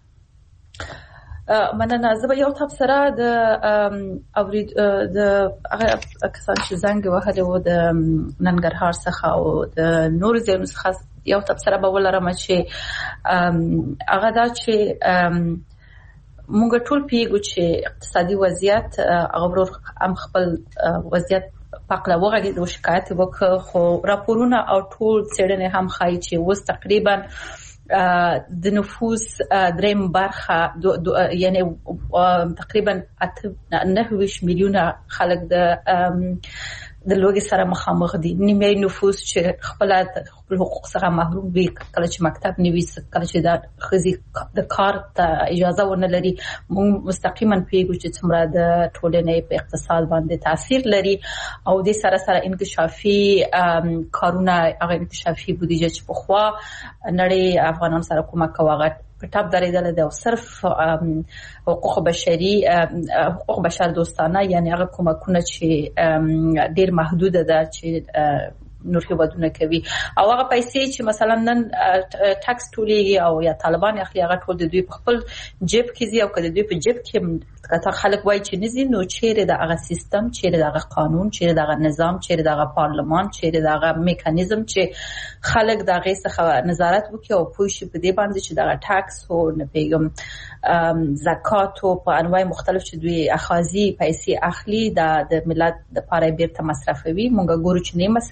مننه. زه به یو تبصره د اورید د هغه کسان چې زنګ وهلي و د ننګرهار څخه او د نور ځایونو څخه یو تبصره به ولرم چې هغه دا چې موږ ټول پیګو چې اقتصادي وضعیت هغه ورو هم خپل وضعیت پاکله وغږېد او شکایت وکړ، خو راپورونه او ټول څېړنې هم ښایي چې اوس تقریبا د نفوس دریم برخه یعنی تقریبا نه ویش میلیونه خلک د د لوګي سره مخامخ دي. نیمه نفوس چې خپل خپل حقوق څخه محروم وي، کله چې مکتب نویس، کله چې د خزي د کار ته اجازه ونه لري. موږ مستقیما پیګو چې څومره د ټولنې په اقتصاد باندې تاثیر لري او د سره سره انکشافي کارونه، هغه انکشافي بودیجه چې په خوا نړۍ افغانان سره کومک کوي په ټاپ درېدل ده او صرف حقوق بشري حقوق بشر دوستانه، یعنی هغه کومکونه چې ډیر محدوده ده چې نور هیوادونه کوي او هغه پیسې چې مثلا نن ټاکس ټولېږي او یا طالبان اخلي هغه ټول د دوی په خپل جیب کې زی او کله دوی په جیب کې کته خلک وای چې نزي نو چیرې د هغه سیستم، چیرې د هغه قانون، چیرې د هغه نظام، چیرې د هغه پارلمان، چیرې د هغه میکانیزم چې خلک د هغه څخه نظارت وکړي او پوه شي په دې باندې چې د هغه ټاکس او نه پیغام زکات او په انواع مختلف چې دوی اخاذي پیسې اخلي د د ملت د پاره بیرته مصرفوي. مونږ ګورو چې نه مصرفوي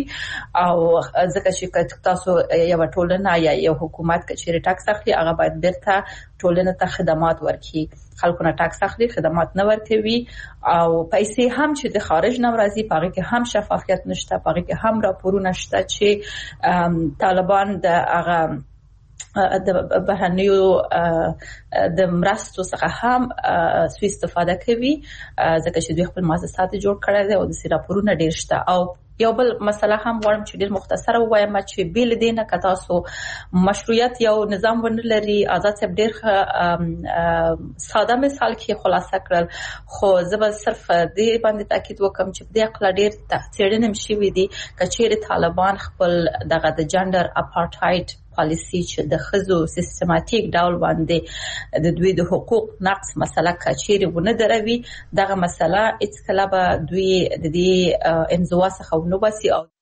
وي او ځکه چې تاسو یو ټولنه یا یو حکومت کچېره ټاکس اخلي هغه باید بیرته ټولنه ته خدمات ورکړي. خلکو نه ټاکس اخلي خدمات نه ورکوي او پیسې هم چې د خارج نه راځي پاره کې هم شفافیت نشته، پاره کې هم راپورونه شته چې طالبان د هغه د بهرنیو د مرستو څخه هم سوء استفاده کوي ځکه چې دوی خپل مؤسسات جوړ کړي دي او د راپورونه ډیر شته. او یو بل مسله هم غواړم چې ډیر مختصره وایم چې بیل دینه که تاسو مشروعیت یو نظام ونلري، آزاد صاحب ډیر ساده مثال کې خلاصه کړل، خو زه به صرف دې باندې تاکید وکم چې د عقل ډیر څېړنې شوې دي کچېره طالبان خپل دغه د جندر اپارټایډ پالیسی چې د خزو سیستماتیک ډول باندې د دوی د حقوق نقص مسله کچېره ونه دروي، دغه مسله اڅ کله به دوی د دې انزوا څخه ونوباسي او